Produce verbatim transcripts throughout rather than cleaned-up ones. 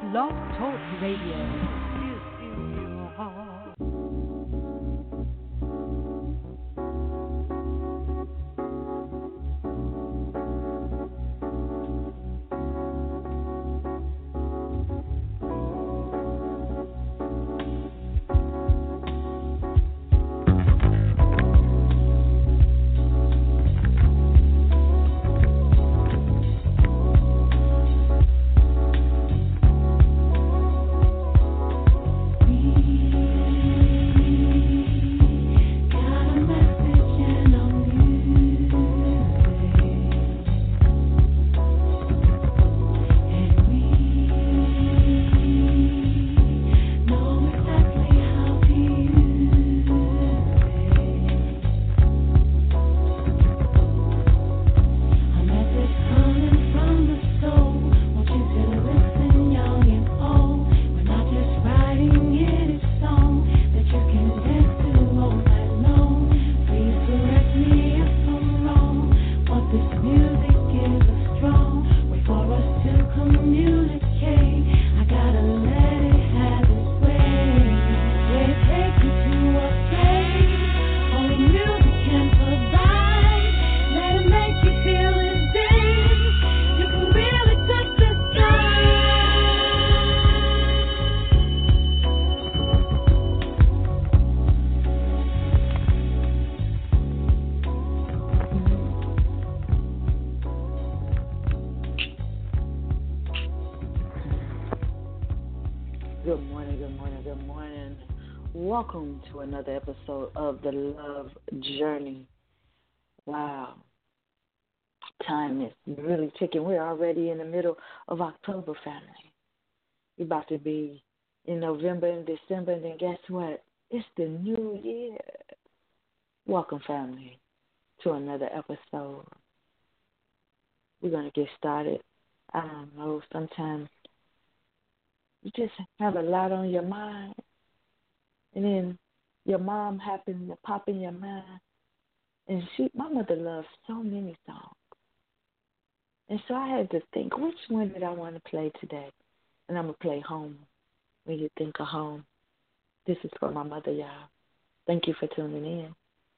Blog Talk Radio. Welcome to another episode of The Love Journey. Wow. Time is really ticking. We're already in the middle of October, family. We're about to be in November and December, and then guess what? It's the new year. Welcome, family, to another episode. We're going to get started. I don't know, sometimes you just have a lot on your mind. And then your mom happened to pop in your mind. And she, my mother loved so many songs. And so I had to think, which one did I want to play today? And I'm going to play Home. When you think of home, this is for my mother, y'all. Thank you for tuning in.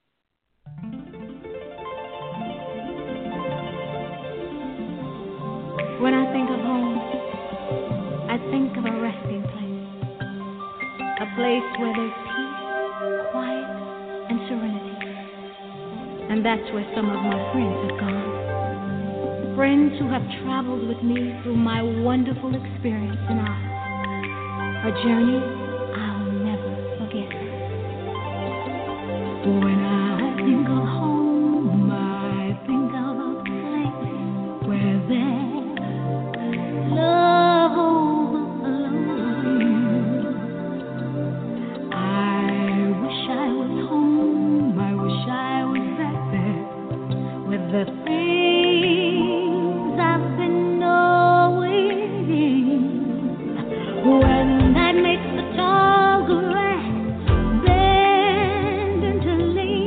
When I think of home, I think of a resting place. A place where there's peace, quiet, and serenity. And that's where some of my friends have gone. Friends who have traveled with me through my wonderful experience in art. A journey I'll never forget. When I think of home, I think of a place where there's love. The things I've been knowing, when night makes the tall grass bend into leaves.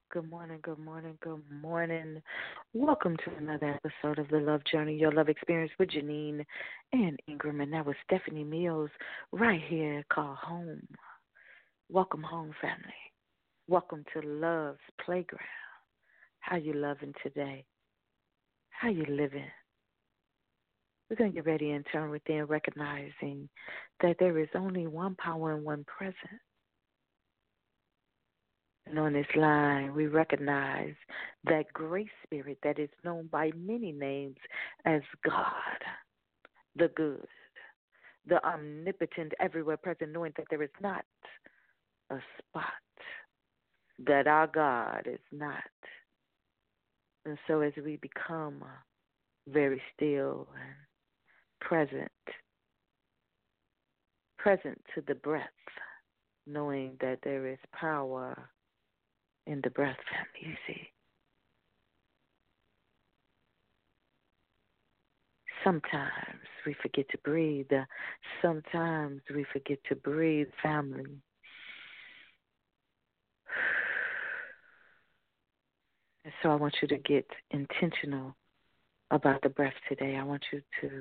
Good morning, good morning, good morning. Welcome to another episode of The Love Journey, Your Love Experience with Janine and Ingram. And that was Stephanie Mills right here called Home. Welcome home, family. Welcome to Love's Playground. How you loving today? How you living? We're going to get ready and turn within, recognizing that there is only one power and one presence. And on this line, we recognize that great spirit that is known by many names as God, the good, the omnipotent, everywhere present, knowing that there is not a spot that our God is not. And so as we become very still and present, present to the breath, knowing that there is power in the breath, family, you see. Sometimes we forget to breathe. Sometimes we forget to breathe, family. And so I want you to get intentional about the breath today. I want you to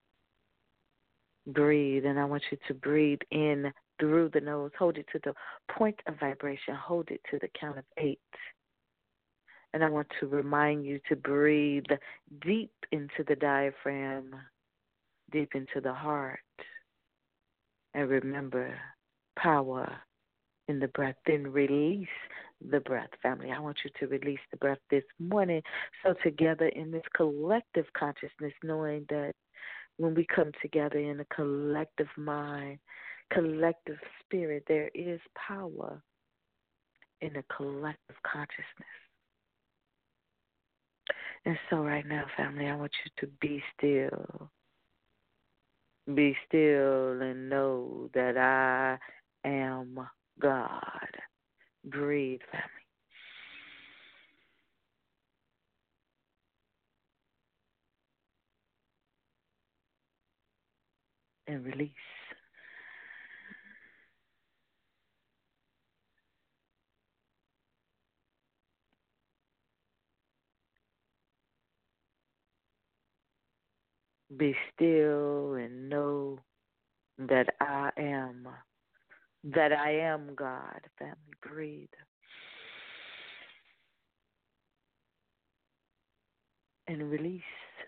breathe, and I want you to breathe in through the nose. Hold it to the point of vibration. Hold it to the count of eight. And I want to remind you to breathe deep into the diaphragm, deep into the heart. And remember, power in the breath. Then release the breath, family. I want you to release the breath this morning. So together in this collective consciousness, knowing that when we come together in a collective mind, collective spirit, there is power in a collective consciousness. And so right now, family, I want you to be still. Be still and know that I am God. Breathe, family. And release. Be still and know that I am, that I am God. Family, breathe. And release.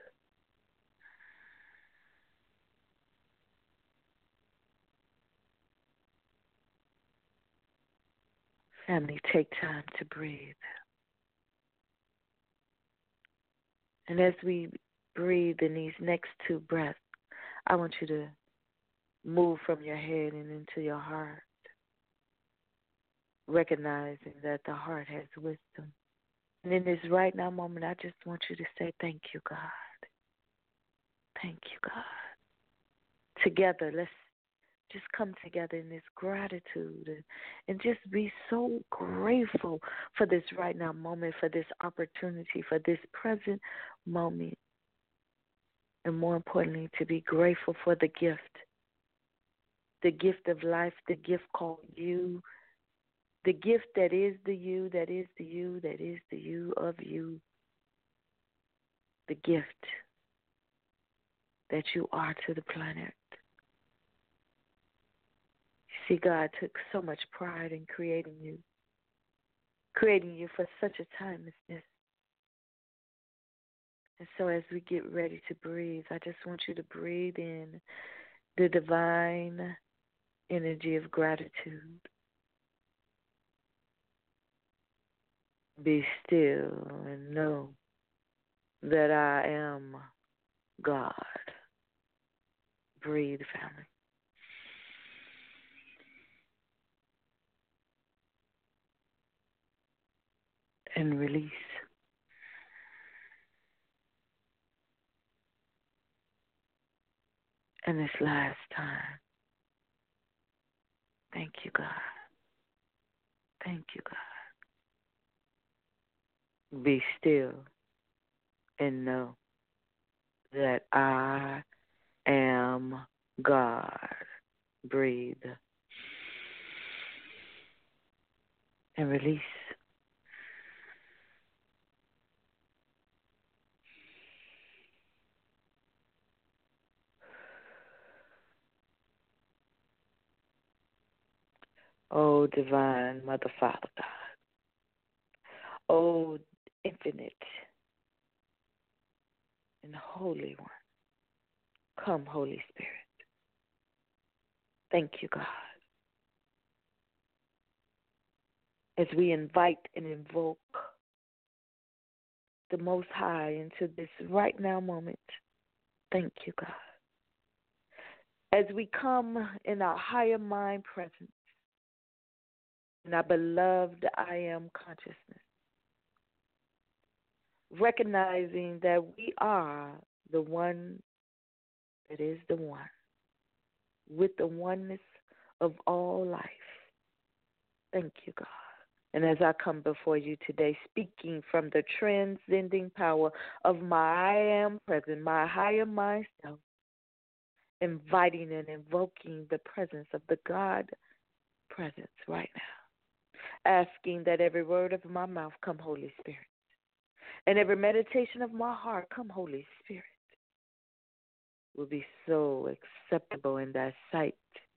Family, take time to breathe. And as we breathe in these next two breaths, I want you to move from your head and into your heart, recognizing that the heart has wisdom. And in this right now moment, I just want you to say, thank you, God. Thank you, God. Together, let's just come together in this gratitude and, and just be so grateful for this right now moment, for this opportunity, for this present moment. And more importantly, to be grateful for the gift, the gift of life, the gift called you, the gift that is the you, that is the you, that is the you of you, the gift that you are to the planet. You see, God took so much pride in creating you, creating you for such a time as this. And so as we get ready to breathe, I just want you to breathe in the divine energy of gratitude. Be still and know that I am God. Breathe, family. And release. And this last time, thank you, God. Thank you, God. Be still and know that I am God. Breathe. And release. O divine Mother, Father, God. O infinite and Holy One. Come, Holy Spirit. Thank you, God. As we invite and invoke the Most High into this right now moment, thank you, God. As we come in our higher mind presence, in our beloved I Am consciousness, recognizing that we are the one that is the one, with the oneness of all life. Thank you, God. And as I come before you today, speaking from the transcending power of my I Am present, my higher myself, inviting and invoking the presence of the God presence right now, asking that every word of my mouth come, Holy Spirit, and every meditation of my heart come, Holy Spirit, will be so acceptable in thy sight.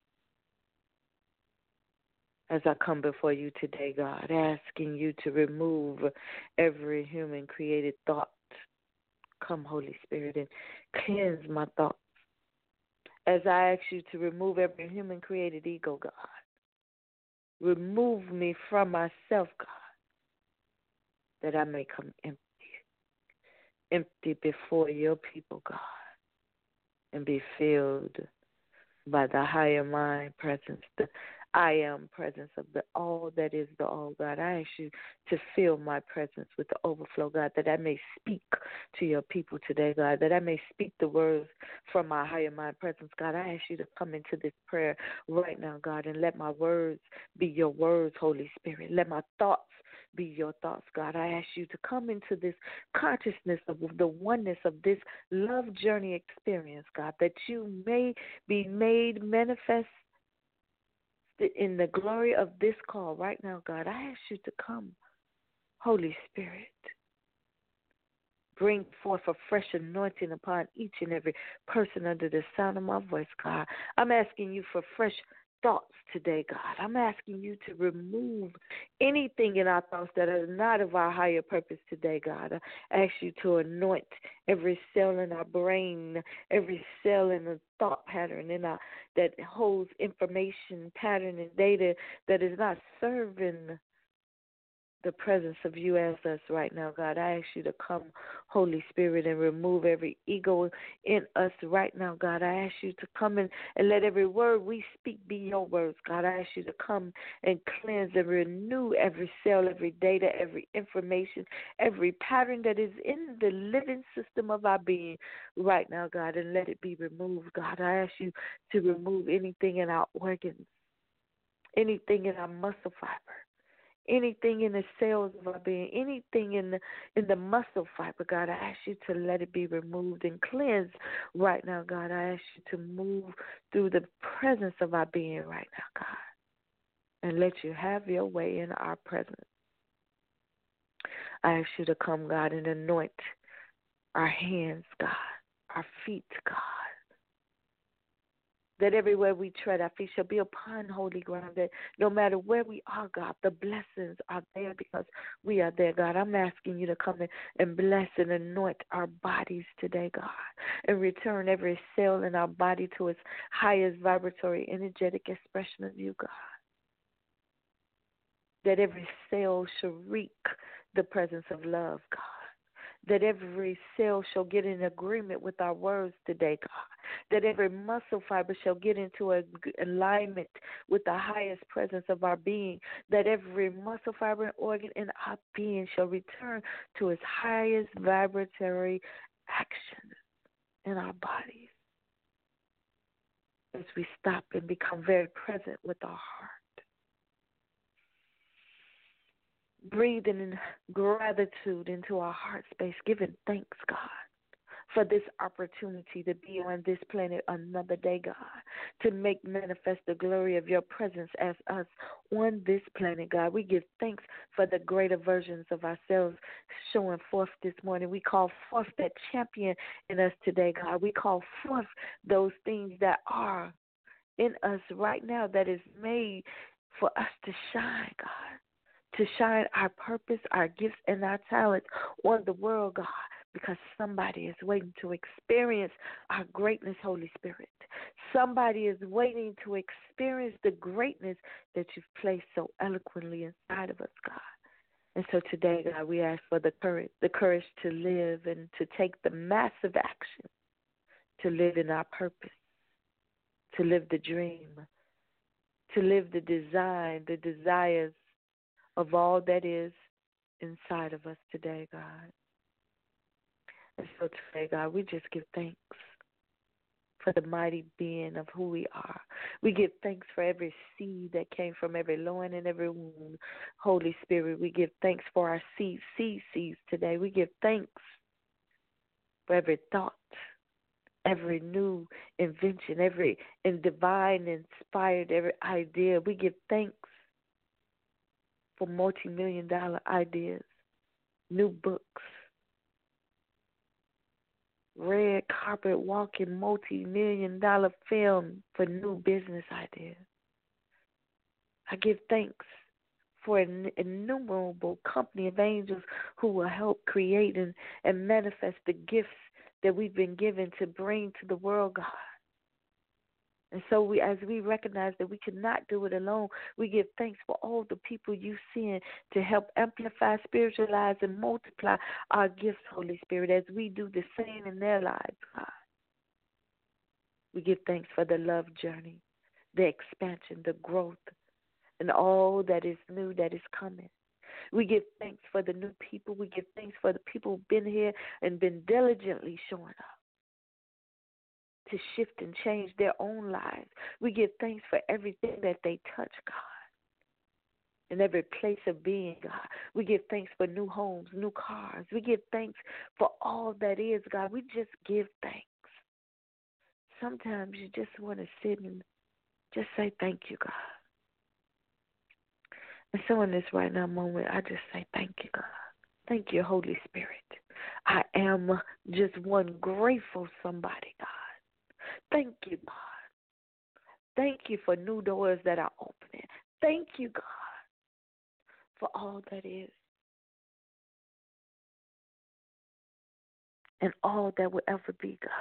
As I come before you today, God, asking you to remove every human created thought. Come, Holy Spirit, and cleanse my thoughts. As I ask you to remove every human created ego, God. Remove me from myself, God, that I may come empty. Empty before your people, God, and be filled by the higher mind presence, the I Am presence of the all that is the all, God. I ask you to fill my presence with the overflow, God, that I may speak to your people today, God, that I may speak the words from my higher mind presence, God. I ask you to come into this prayer right now, God, and let my words be your words, Holy Spirit. Let my thoughts be your thoughts, God. I ask you to come into this consciousness of the oneness of this love journey experience, God, that you may be made manifest in the glory of this call right now, God. I ask you to come, Holy Spirit. Bring forth a fresh anointing upon each and every person under the sound of my voice, God. I'm asking you for fresh thoughts today, God. I'm asking you to remove anything in our thoughts that are not of our higher purpose today, God. I ask you to anoint every cell in our brain, every cell in the thought pattern in our, that holds information, pattern, and data that is not serving the presence of you as us right now, God. I ask you to come, Holy Spirit, and remove every ego in us right now, God. I ask you to come in and let every word we speak be your words, God. I ask you to come and cleanse and renew every cell, every data, every information, every pattern that is in the living system of our being right now, God, and let it be removed, God. I ask you to remove anything in our organs, anything in our muscle fiber, anything in the cells of our being, anything in the in the muscle fiber, God, I ask you to let it be removed and cleansed right now, God. I ask you to move through the presence of our being right now, God, and let you have your way in our presence. I ask you to come, God, and anoint our hands, God, our feet, God, that everywhere we tread, our feet shall be upon holy ground, that no matter where we are, God, the blessings are there because we are there, God. I'm asking you to come in and bless and anoint our bodies today, God, and return every cell in our body to its highest vibratory, energetic expression of you, God. That every cell shall reek the presence of love, God. That every cell shall get in agreement with our words today, God. That every muscle fiber shall get into a, alignment with the highest presence of our being. That every muscle fiber and organ in our being shall return to its highest vibratory action in our bodies. As we stop and become very present with our heart. Breathing in gratitude into our heart space, giving thanks, God, for this opportunity to be on this planet another day, God, to make manifest the glory of your presence as us on this planet, God. We give thanks for the greater versions of ourselves showing forth this morning. We call forth that champion in us today, God. We call forth those things that are in us right now that is made for us to shine, God, to shine our purpose, our gifts, and our talents on the world, God, because somebody is waiting to experience our greatness, Holy Spirit. Somebody is waiting to experience the greatness that you've placed so eloquently inside of us, God. And so today, God, we ask for the courage, the courage to live and to take the massive action, to live in our purpose, to live the dream, to live the design, the desires of all that is inside of us today, God. And so today, God, we just give thanks for the mighty being of who we are. We give thanks for every seed that came from every loin and every womb. Holy Spirit, we give thanks for our seed, seed seeds today. We give thanks for every thought, every new invention, every and divine inspired, every idea. We give thanks for multi-million dollar ideas, new books, red carpet walking multi-million dollar film for new business ideas. I give thanks for an innumerable company of angels who will help create and, and manifest the gifts that we've been given to bring to the world, God. And so we, as we recognize that we cannot do it alone, we give thanks for all the people you send to help amplify, spiritualize, and multiply our gifts, Holy Spirit, as we do the same in their lives, God. We give thanks for the love journey, the expansion, the growth, and all that is new that is coming. We give thanks for the new people. We give thanks for the people who've been here and been diligently showing up to shift and change their own lives. We give thanks for everything that they touch, God, in every place of being, God. We give thanks for new homes, new cars. We give thanks for all that is, God. We just give thanks. Sometimes you just want to sit and just say thank you, God. And so in this right now moment, I just say thank you, God. Thank you, Holy Spirit. I am just one grateful somebody, God. Thank you, God. Thank you for new doors that are opening. Thank you, God, for all that is and all that will ever be, God.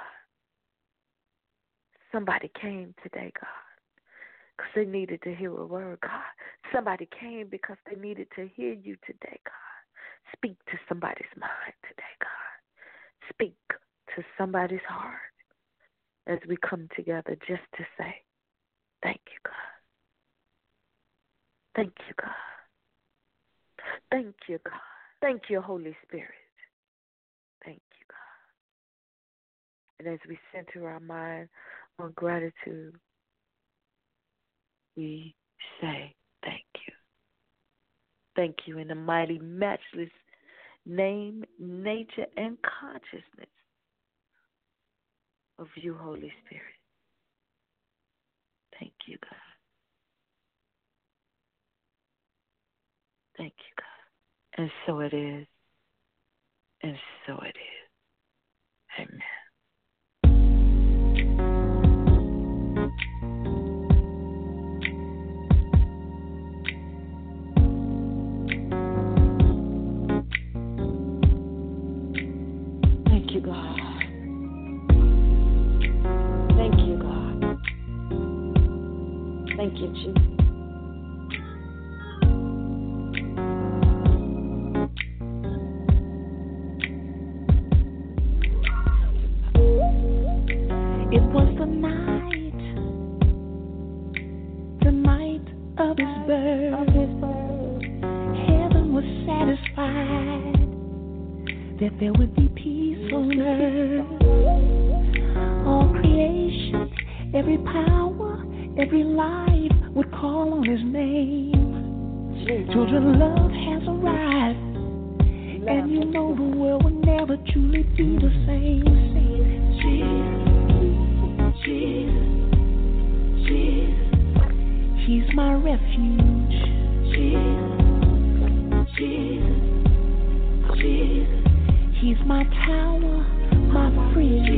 Somebody came today, God, because they needed to hear a word, God. Somebody came because they needed to hear you today, God. Speak to somebody's mind today, God. Speak to somebody's heart as we come together just to say, thank you, God. Thank you, God. Thank you, God. Thank you, Holy Spirit. Thank you, God. And as we center our mind on gratitude, we say thank you. Thank you in the mighty, matchless name, nature, and consciousness of you, Holy Spirit. Thank you, God. Thank you, God. And so it is. And so it is. Amen. Thank you, God. Thank you, God. Thank you, Jesus. It was the night, the night of his birth. Heaven was satisfied that there would be peace on earth. All creation, every power, every life would call on his name. Children, love has arrived, and you know the world will never truly be the same. Jesus, Jesus, Jesus, He's my refuge. Jesus, Jesus, Jesus, He's my tower, my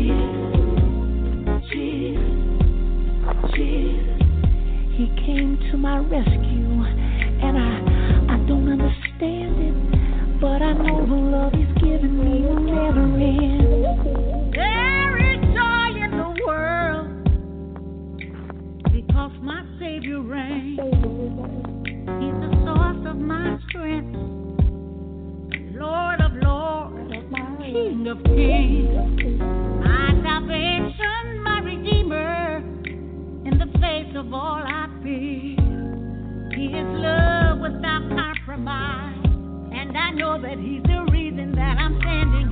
friend. Jesus, Jesus, Jesus, He came to to my rescue. And I, I don't understand it, but I know the love he's given me will never end. There is joy in the world because my Savior reigns. He's the source of my strength, Lord of lords, King of kings, my salvation, my Redeemer, in the face of all I fear. His love without compromise, and I know that he's the reason that I'm standing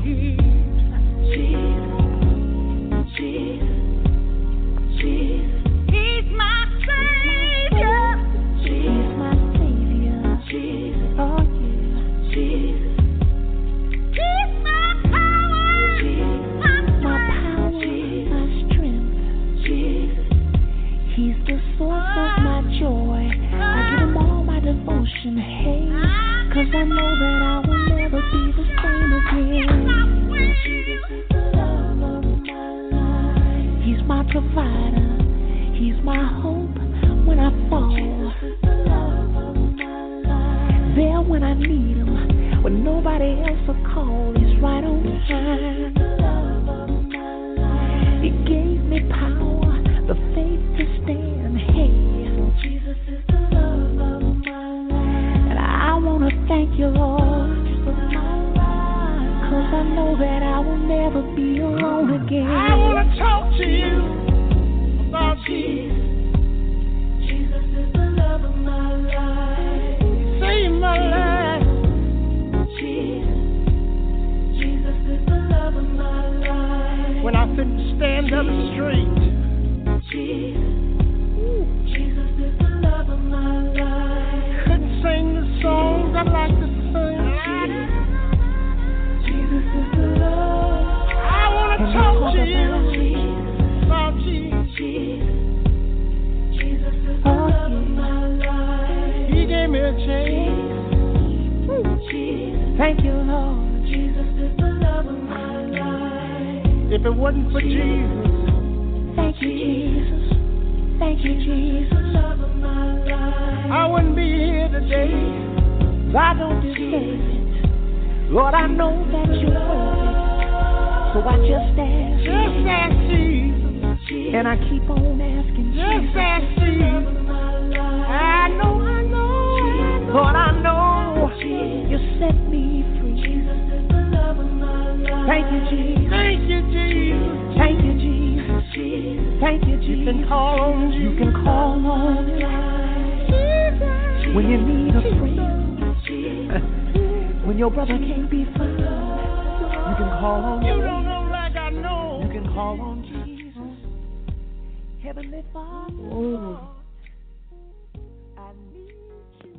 here. Jesus, Jesus, Jesus. He's my Savior. He's my Savior. Jesus, oh yeah. Jesus. He's my power. Jesus, my, my power, Jesus, my strength. Jesus. He's the source of my joy. I give him all my devotion, hey, cause I know that I will never be the same again. Jesus is the love of my life. He's my provider. He's my hope when I fall. Jesus is the love of my life. There when I need him, when nobody else will call, he's right on time. Jesus is the love of my life. He gave me power, the faith to stand, hey. Jesus is the love of my life. And I want to thank you, Lord, for my life, cause I know that I will never be alone again. I want to talk to you about Jesus. Jesus is the love of my life. He saved my life. Jesus. Jesus is the love of my life. When I couldn't stand up straight. Jesus. Jesus is the love of my life. Couldn't sing the songs I'd like to sing. Jesus is the love. I want to talk to you about Jesus. Jesus is the love of my life. He gave me a chance. Thank you, Lord. Jesus is the love of my life. If it wasn't for Jesus. Thank you, Jesus. Thank you, Jesus. Love of my life. I wouldn't be here today. I don't deserve it. Lord, I know that you're worth it. So I just ask. Just ask Jesus. And I keep on asking Jesus. Just ask Jesus. I know, I know. Lord, I know. You set me free. Jesus is the love of my life. Thank you, Jesus. Thank you, Jesus. Thank you, Jesus. Thank you, Jesus. You can call on Jesus. You can call on Jesus. When you need a friend. When your brother can't be found. You can call on Jesus. You don't know like I know. You can call on Jesus. Heavenly Father. Ooh. I need you.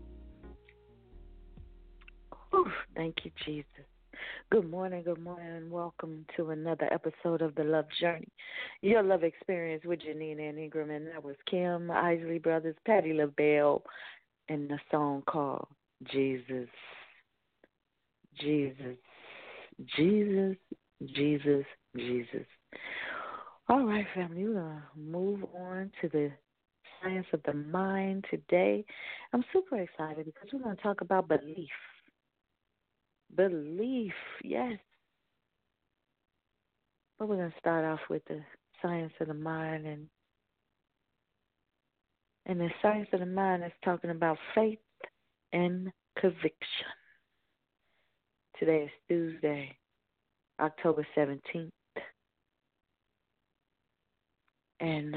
Ooh, thank you, Jesus. Good morning, good morning, and welcome to another episode of The Love Journey, your love experience with Janina and Ingram, and that was Kim Isley Brothers, Patti LaBelle, and the song called Jesus, Jesus, Jesus, Jesus, Jesus. All right, family, we're going to move on to the science of the mind today. I'm super excited because we're going to talk about belief. Belief, yes. But we're going to start off with the science of the mind. And, and the science of the mind is talking about faith and conviction. Today is Tuesday, October seventeenth. And uh,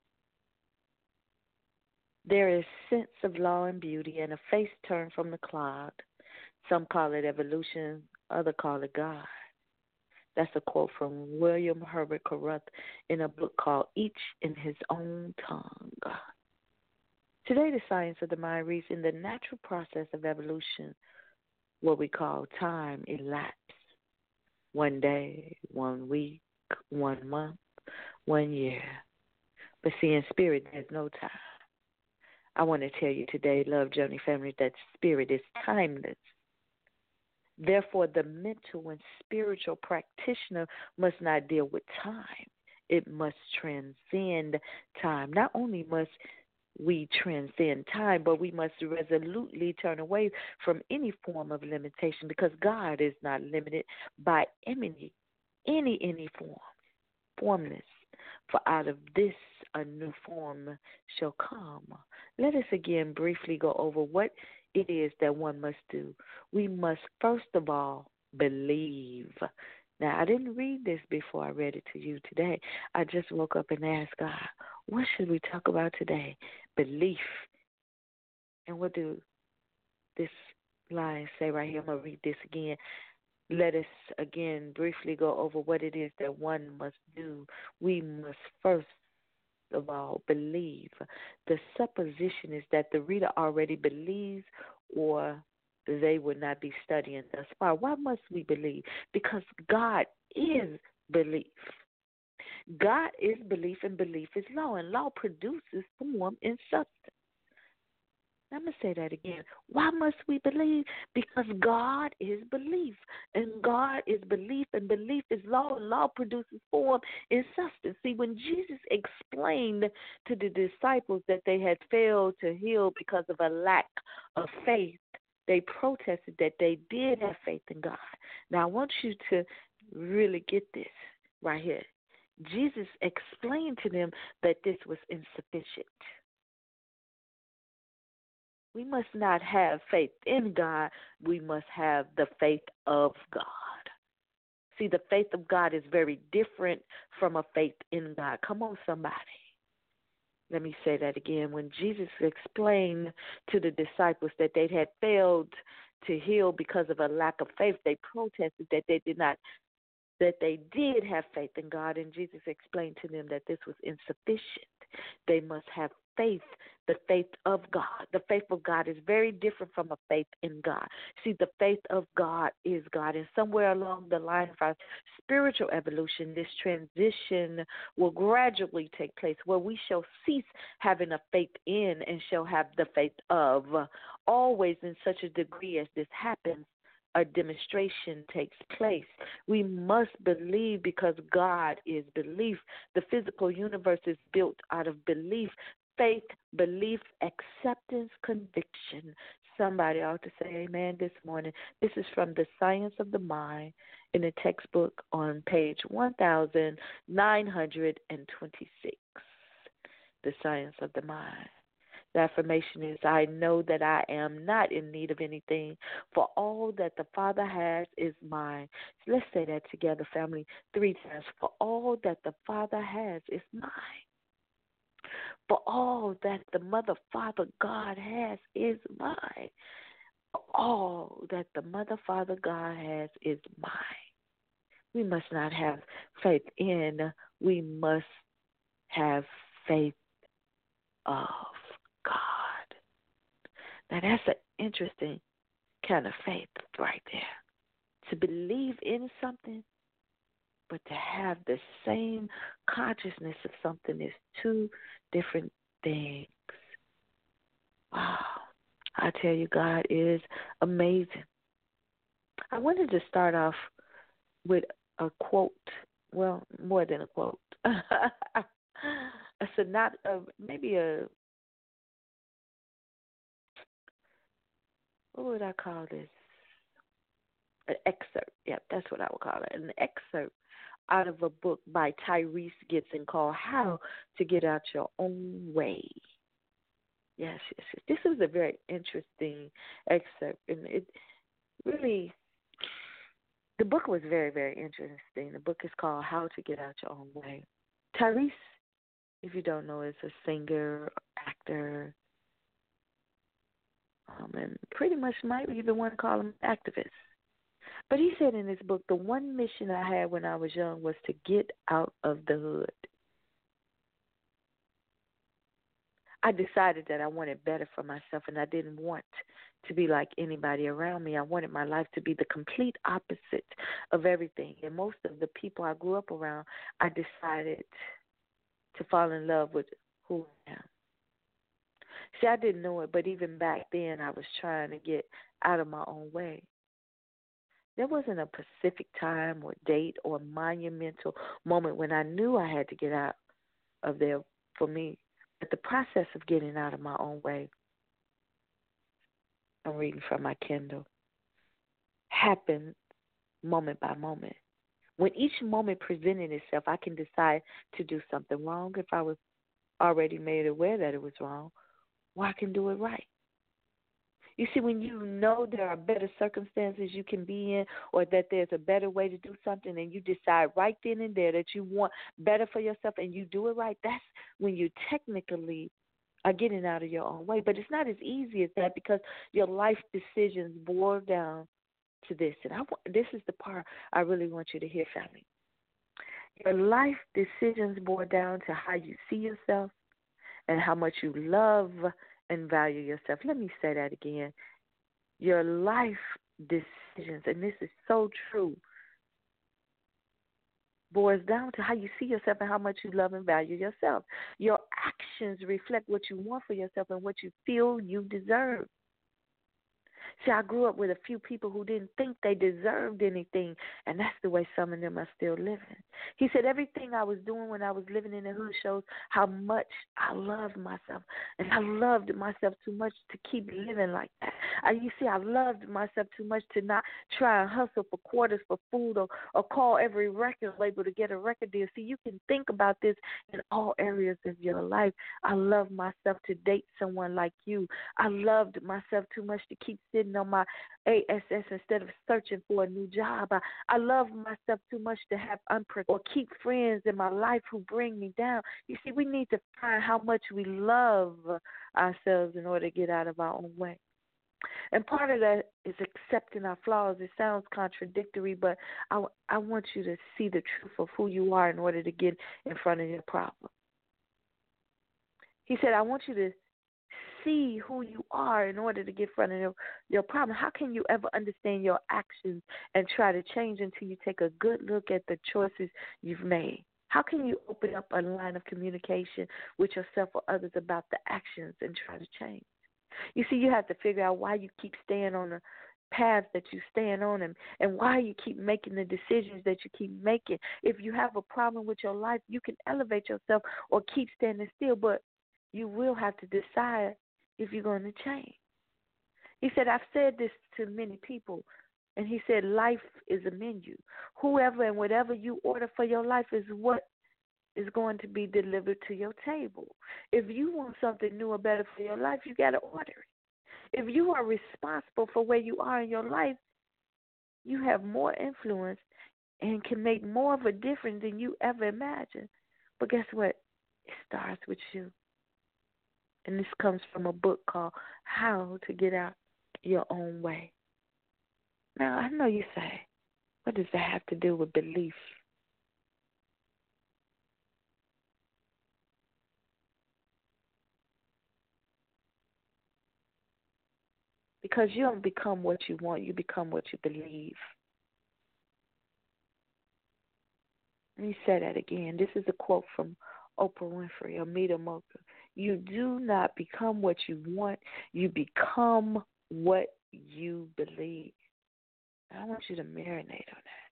there is sense of law and beauty and a face turned from the cloud. Some call it evolution, others call it God. That's a quote from William Herbert Carruth in a book called Each in His Own Tongue. Today, the science of the mind reads in the natural process of evolution, what we call time elapse. One day, one week, one month, one year. But see, in spirit, there's no time. I want to tell you today, Love Journey family, that spirit is timeless. Therefore, the mental and spiritual practitioner must not deal with time. It must transcend time. Not only must we transcend time, but we must resolutely turn away from any form of limitation because God is not limited by any, any, any form, formless. For out of this a new form shall come. Let us again briefly go over what it is that one must do. We must first of all believe. Now, I didn't read this before I read it to you today. I just woke up and asked God, what should we talk about today? Belief. And what do this line say right here? I'm going to read this again. Let us again briefly go over what it is that one must do. We must first of all believe. The supposition is that the reader already believes or they would not be studying thus far. Why must we believe? Because God is belief. God is belief, and belief is law, and law produces form and substance. I'm going to say that again. Why must we believe? Because God is belief, and God is belief, and belief is law, and law produces form and substance. See, when Jesus explained to the disciples that they had failed to heal because of a lack of faith, they protested that they did have faith in God. Now, I want you to really get this right here. Jesus explained to them that this was insufficient. We must not have faith in God. We must have the faith of God. See, the faith of God is very different from a faith in God. Come on, somebody. Let me say that again. When Jesus explained to the disciples that they had failed to heal because of a lack of faith, they protested that they did not, that they did have faith in God, and Jesus explained to them that this was insufficient. They must have faith, the faith of God. The faith of God is very different from a faith in God. See, the faith of God is God, and somewhere along the line of our spiritual evolution, this transition will gradually take place where we shall cease having a faith in and shall have the faith of. Always in such a degree as this happens, a demonstration takes place. We must believe because God is belief. The physical universe is built out of belief, faith, belief, acceptance, conviction. Somebody ought to say amen this morning. This is from the Science of the Mind in a textbook on page one thousand nine hundred twenty-six. The Science of the Mind. The affirmation is, I know that I am not in need of anything, for all that the Father has is mine. So let's say that together, family, three times. For all that the Father has is mine. For all that the Mother, Father, God has is mine. All that the Mother, Father, God has is mine. We must not have faith in, we must have faith of God. Now that's an interesting kind of faith right there. To believe in something, but to have the same consciousness of something is two different things. Wow. I tell you, God is amazing. I wanted to start off with a quote. Well, more than a quote. a synop, uh, maybe a, what would I call this? An excerpt. Yeah, that's what I would call it. An excerpt out of a book by Tyrese Gibson called How to Get Out Your Own Way. Yes, yes, yes. This is a very interesting excerpt, and it really, the book was very, very interesting. The book is called How to Get Out Your Own Way. Tyrese, if you don't know, is a singer, actor, um, and pretty much might even want to call him an activist. But he said in his book, the one mission I had when I was young was to get out of the hood. I decided that I wanted better for myself, and I didn't want to be like anybody around me. I wanted my life to be the complete opposite of everything. And most of the people I grew up around, I decided to fall in love with who I am. See, I didn't know it, but even back then I was trying to get out of my own way. There wasn't a specific time or date or monumental moment when I knew I had to get out of there for me. But the process of getting out of my own way, I'm reading from my Kindle, happens moment by moment. When each moment presented itself, I can decide to do something wrong if I was already made aware that it was wrong, or I can do it right. You see, when you know there are better circumstances you can be in, or that there's a better way to do something, and you decide right then and there that you want better for yourself and you do it right, that's when you technically are getting out of your own way. But it's not as easy as that, because your life decisions boil down to this. And I, this is the part I really want you to hear, family. Your life decisions boil down to how you see yourself and how much you love and value yourself. Let me say that again. Your life decisions, and this is so true, boils down to how you see yourself and how much you love and value yourself. Your actions reflect what you want for yourself and what you feel you deserve. See, I grew up with a few people who didn't think they deserved anything, and that's the way some of them are still living. He said everything I was doing when I was living in the hood shows how much I loved myself, and I loved myself too much to keep living like that. I, you see, I loved myself too much to not try and hustle for quarters for food, or, or call every record label to get a record deal. See, you can think about this in all areas of your life. I love myself to date someone like you. I loved myself too much to keep sitting on my A S S instead of searching for a new job. I, I love myself too much to have unpre- or keep friends in my life who bring me down. You see, we need to find how much we love ourselves in order to get out of our own way. And part of that is accepting our flaws. It sounds contradictory, but I, I want you to see the truth of who you are in order to get in front of your problem. He said, I want you to see who you are in order to get in front of your, your problem. How can you ever understand your actions and try to change until you take a good look at the choices you've made? How can you open up a line of communication with yourself or others about the actions and try to change? You see, you have to figure out why you keep staying on the path that you stand on, and, and why you keep making the decisions that you keep making. If you have a problem with your life, you can elevate yourself or keep standing still, but you will have to decide if you're going to change. He said, I've said this to many people, and he said, life is a menu. Whoever and whatever you order for your life is what is going to be delivered to your table. If you want something new or better for your life, you got to order it. If you are responsible for where you are in your life, you have more influence and can make more of a difference than you ever imagined. But guess what? It starts with you. And this comes from a book called How to Get Out Your Own Way. Now, I know you say, what does that have to do with belief? Because you don't become what you want, you become what you believe. Let me say that again. This is a quote from Oprah Winfrey, Amita Mocha. You do not become what you want, you become what you believe. I want you to marinate on that.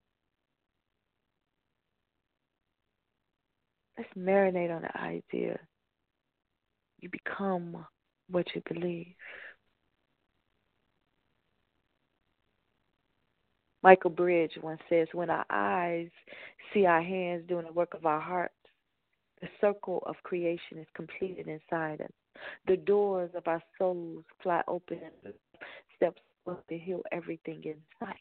Let's marinate on the idea. You become what you believe. Michael Bridge once says, when our eyes see our hands doing the work of our hearts, the circle of creation is completed inside us. The doors of our souls fly open and steps up to heal everything in sight.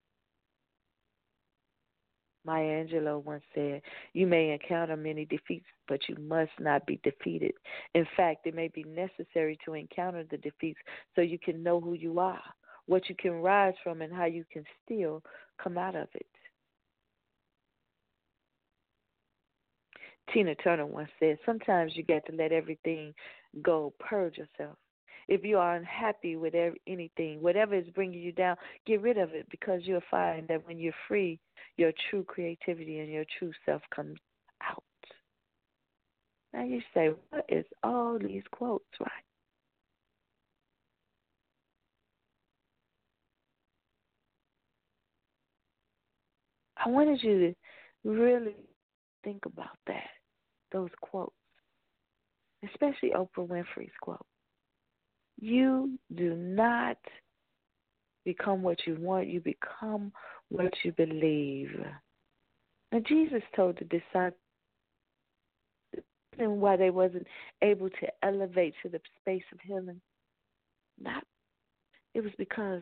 Maya Angelou once said, you may encounter many defeats, but you must not be defeated. In fact, it may be necessary to encounter the defeats so you can know who you are, what you can rise from, and how you can still come out of it. Tina Turner once said, sometimes you got to let everything go, purge yourself. If you are unhappy with every, anything, whatever is bringing you down, get rid of it, because you'll find that when you're free, your true creativity and your true self comes out. Now you say, what is all these quotes, right? I wanted you to really think about that, those quotes. especially Oprah Winfrey's quote. You do not become what you want, you become what you believe. Now, Jesus told the disciples why they wasn't able to elevate to the space of healing. Not, it was because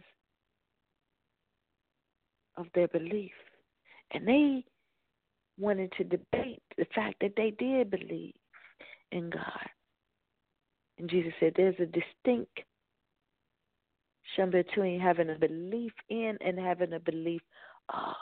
of their belief. And they wanted to debate the fact that they did believe in God. And Jesus said there's a distinction between having a belief in and having a belief of.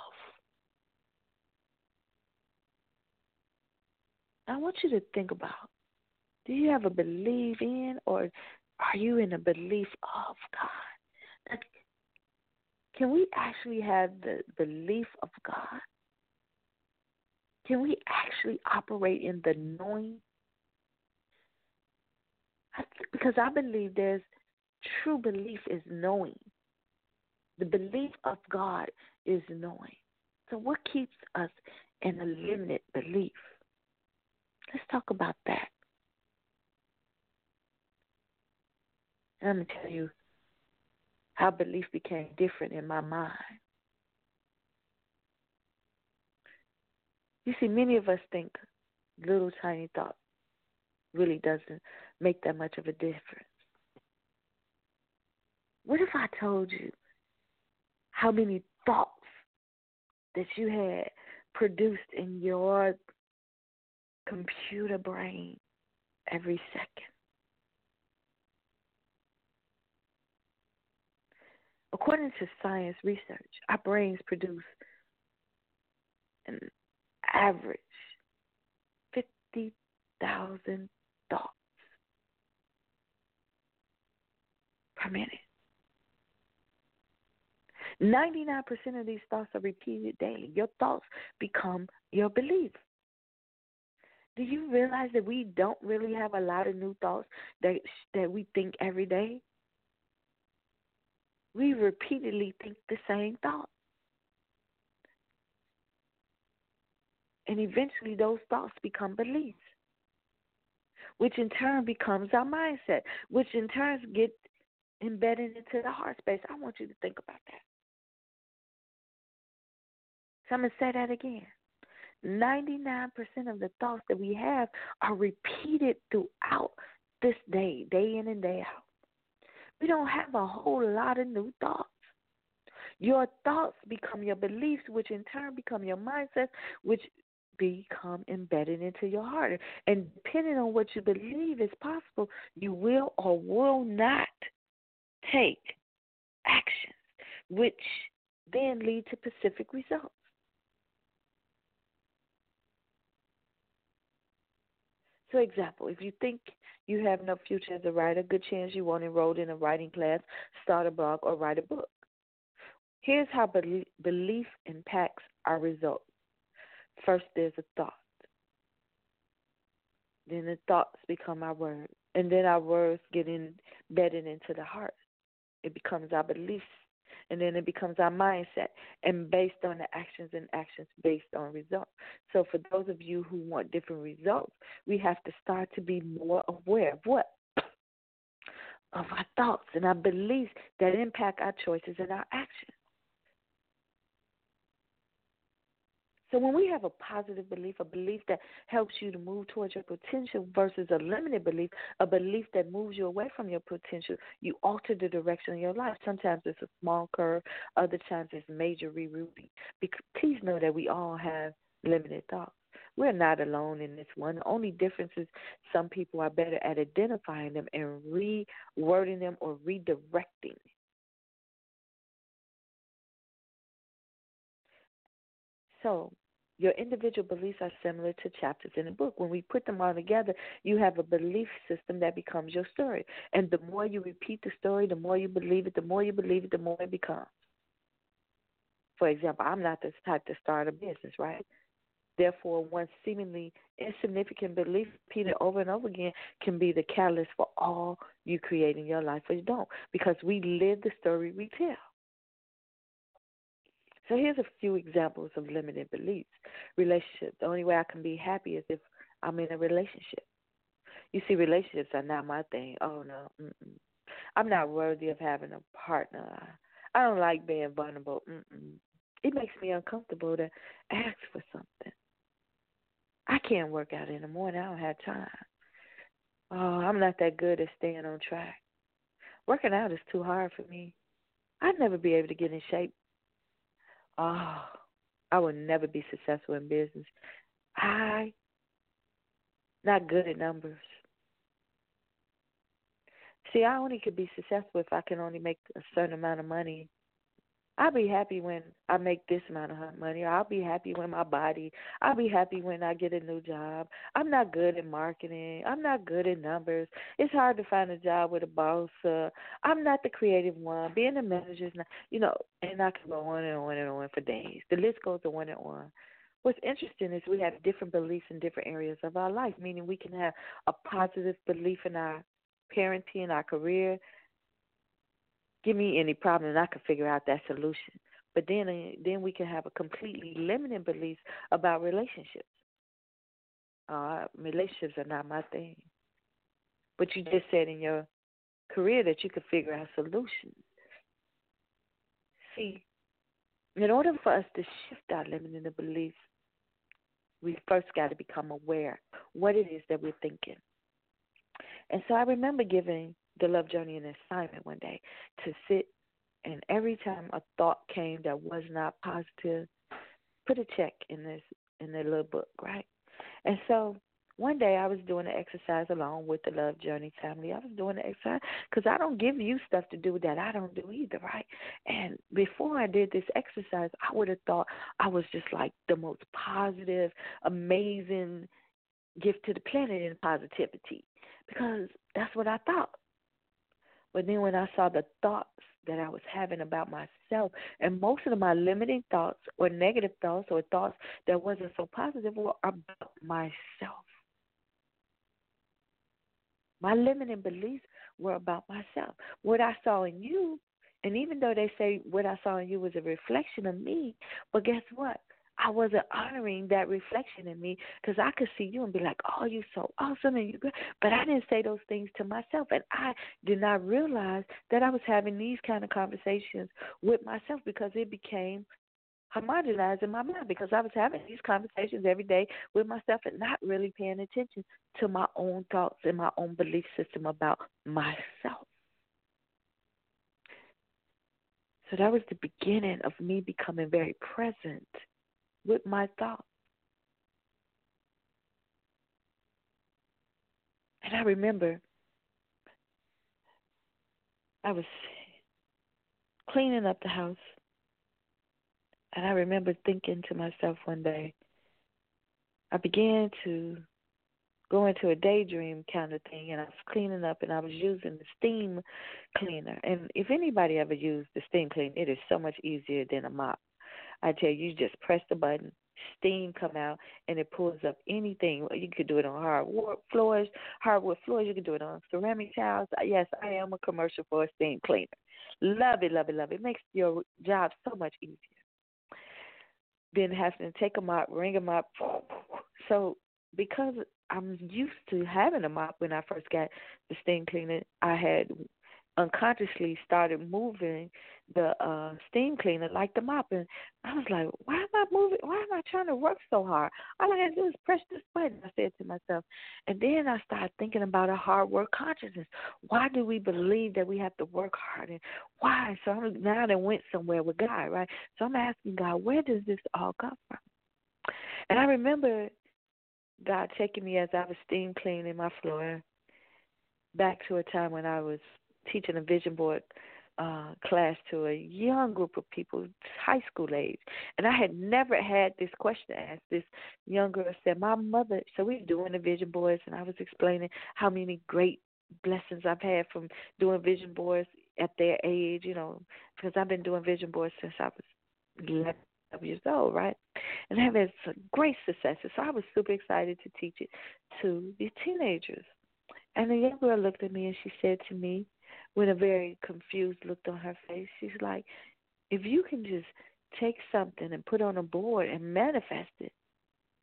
I want you to think about, do you have a belief in or are you in a belief of God? Like, can we actually have the belief of God? Can we actually operate in the knowing? I, because I believe there's true belief is knowing. The belief of God is knowing. So what keeps us in a limited belief? Let's talk about that. And I'm going to tell you how belief became different in my mind. You see, many of us think little tiny thoughts really doesn't make that much of a difference. What if I told you how many thoughts that you had produced in your computer brain every second? According to science research, our brains produce an average fifty thousand thoughts per minute. ninety-nine percent of these thoughts are repeated daily. Your thoughts become your belief. Do you realize that we don't really have a lot of new thoughts that that we think every day? We repeatedly think the same thought. And eventually those thoughts become beliefs, which in turn becomes our mindset, which in turn get embedded into the heart space. I want you to think about that. So I'm going to say that again. ninety-nine percent of the thoughts that we have are repeated throughout this day, day in and day out. We don't have a whole lot of new thoughts. Your thoughts become your beliefs, which in turn become your mindset, which become embedded into your heart. And depending on what you believe is possible, you will or will not take actions, which then lead to specific results. So, example, if you think you have no future as a writer, good chance you won't enroll in a writing class, start a blog, or write a book. Here's how belief, belief impacts our results. First, there's a thought. Then the thoughts become our words. And then our words get embedded into the heart. It becomes our beliefs. And then it becomes our mindset. And based on the actions and actions based on results. So for those of you who want different results, we have to start to be more aware of what? Of our thoughts and our beliefs that impact our choices and our actions. So when we have a positive belief, a belief that helps you to move towards your potential versus a limited belief, a belief that moves you away from your potential, you alter the direction of your life. Sometimes it's a small curve. Other times it's major rerouting. Because please know that we all have limited thoughts. We're not alone in this one. The only difference is some people are better at identifying them and rewording them or redirecting. So your individual beliefs are similar to chapters in a book. When we put them all together, you have a belief system that becomes your story. And the more you repeat the story, the more you believe it, the more you believe it, the more it becomes. For example, I'm not the type to start a business, right? Therefore, one seemingly insignificant belief repeated over and over again can be the catalyst for all you create in your life, or you don't, because we live the story we tell. So here's a few examples of limited beliefs. Relationship. The only way I can be happy is if I'm in a relationship. You see, relationships are not my thing. Oh, no. Mm-mm. I'm not worthy of having a partner. I don't like being vulnerable. Mm-mm. It makes me uncomfortable to ask for something. I can't work out in the morning. I don't have time. Oh, I'm not that good at staying on track. Working out is too hard for me. I'd never be able to get in shape. Oh, I would never be successful in business. I not good at numbers. See, I only could be successful if I can only make a certain amount of money. I'll be happy when I make this amount of money. I'll be happy when my body. I'll be happy when I get a new job. I'm not good at marketing. I'm not good at numbers. It's hard to find a job with a boss. Uh, I'm not the creative one. Being a manager is not, you know, and I can go on and on and on for days. The list goes on and on. What's interesting is we have different beliefs in different areas of our life, meaning we can have a positive belief in our parenting, our career. Give me any problem and I can figure out that solution. But then then we can have a completely limited belief about relationships. Uh, relationships are not my thing. But you just said in your career that you could figure out solutions. See, in order for us to shift our limited beliefs, we first got to become aware what it is that we're thinking. And so I remember giving the Love Journey an assignment one day to sit, and every time a thought came that was not positive, put a check in this in their little book, right? And so one day I was doing the exercise along with the Love Journey family. I was doing the exercise because I don't give you stuff to do that I don't do either, right? And before I did this exercise, I would have thought I was just like the most positive, amazing gift to the planet in positivity because that's what I thought. But then when I saw the thoughts that I was having about myself, and most of my limiting thoughts or negative thoughts or thoughts that wasn't so positive were about myself. My limiting beliefs were about myself. What I saw in you, and even though they say what I saw in you was a reflection of me, but guess what? I wasn't honoring that reflection in me because I could see you and be like, oh, you're so awesome and you good. But I didn't say those things to myself, and I did not realize that I was having these kind of conversations with myself because it became homogenized in my mind because I was having these conversations every day with myself and not really paying attention to my own thoughts and my own belief system about myself. So that was the beginning of me becoming very present with my thoughts. And I remember I was cleaning up the house, and I remember thinking to myself one day, I began to go into a daydream kind of thing, and I was cleaning up, and I was using the steam cleaner. And if anybody ever used the steam cleaner, it is so much easier than a mop. I tell you, you just press the button, steam come out, and it pulls up anything. You could do it on hardwood floors, hardwood floors. You can do it on ceramic tiles. Yes, I am a commercial for a steam cleaner. Love it, love it, love it. It makes your job so much easier than having to take a mop, ring a mop. So because I'm used to having a mop when I first got the steam cleaner, I had unconsciously started moving the uh, steam cleaner like the mop. And I was like, why am I moving? Why am I trying to work so hard? All I got to do is press this button, I said to myself. And then I started thinking about a hard work consciousness. Why do we believe that we have to work hard? And why? So I'm, now I went somewhere with God, right? So I'm asking God, where does this all come from? And I remember God taking me as I was steam cleaning my floor back to a time when I was teaching a vision board uh, class to a young group of people, high school age. And I had never had this question asked. This young girl said, my mother, so we were doing the vision boards, and I was explaining how many great blessings I've had from doing vision boards at their age, you know, because I've been doing vision boards since I was eleven years old, right? And I've had some great successes. So I was super excited to teach it to these teenagers. And the young girl looked at me and she said to me, with a very confused look on her face, she's like, if you can just take something and put on a board and manifest it,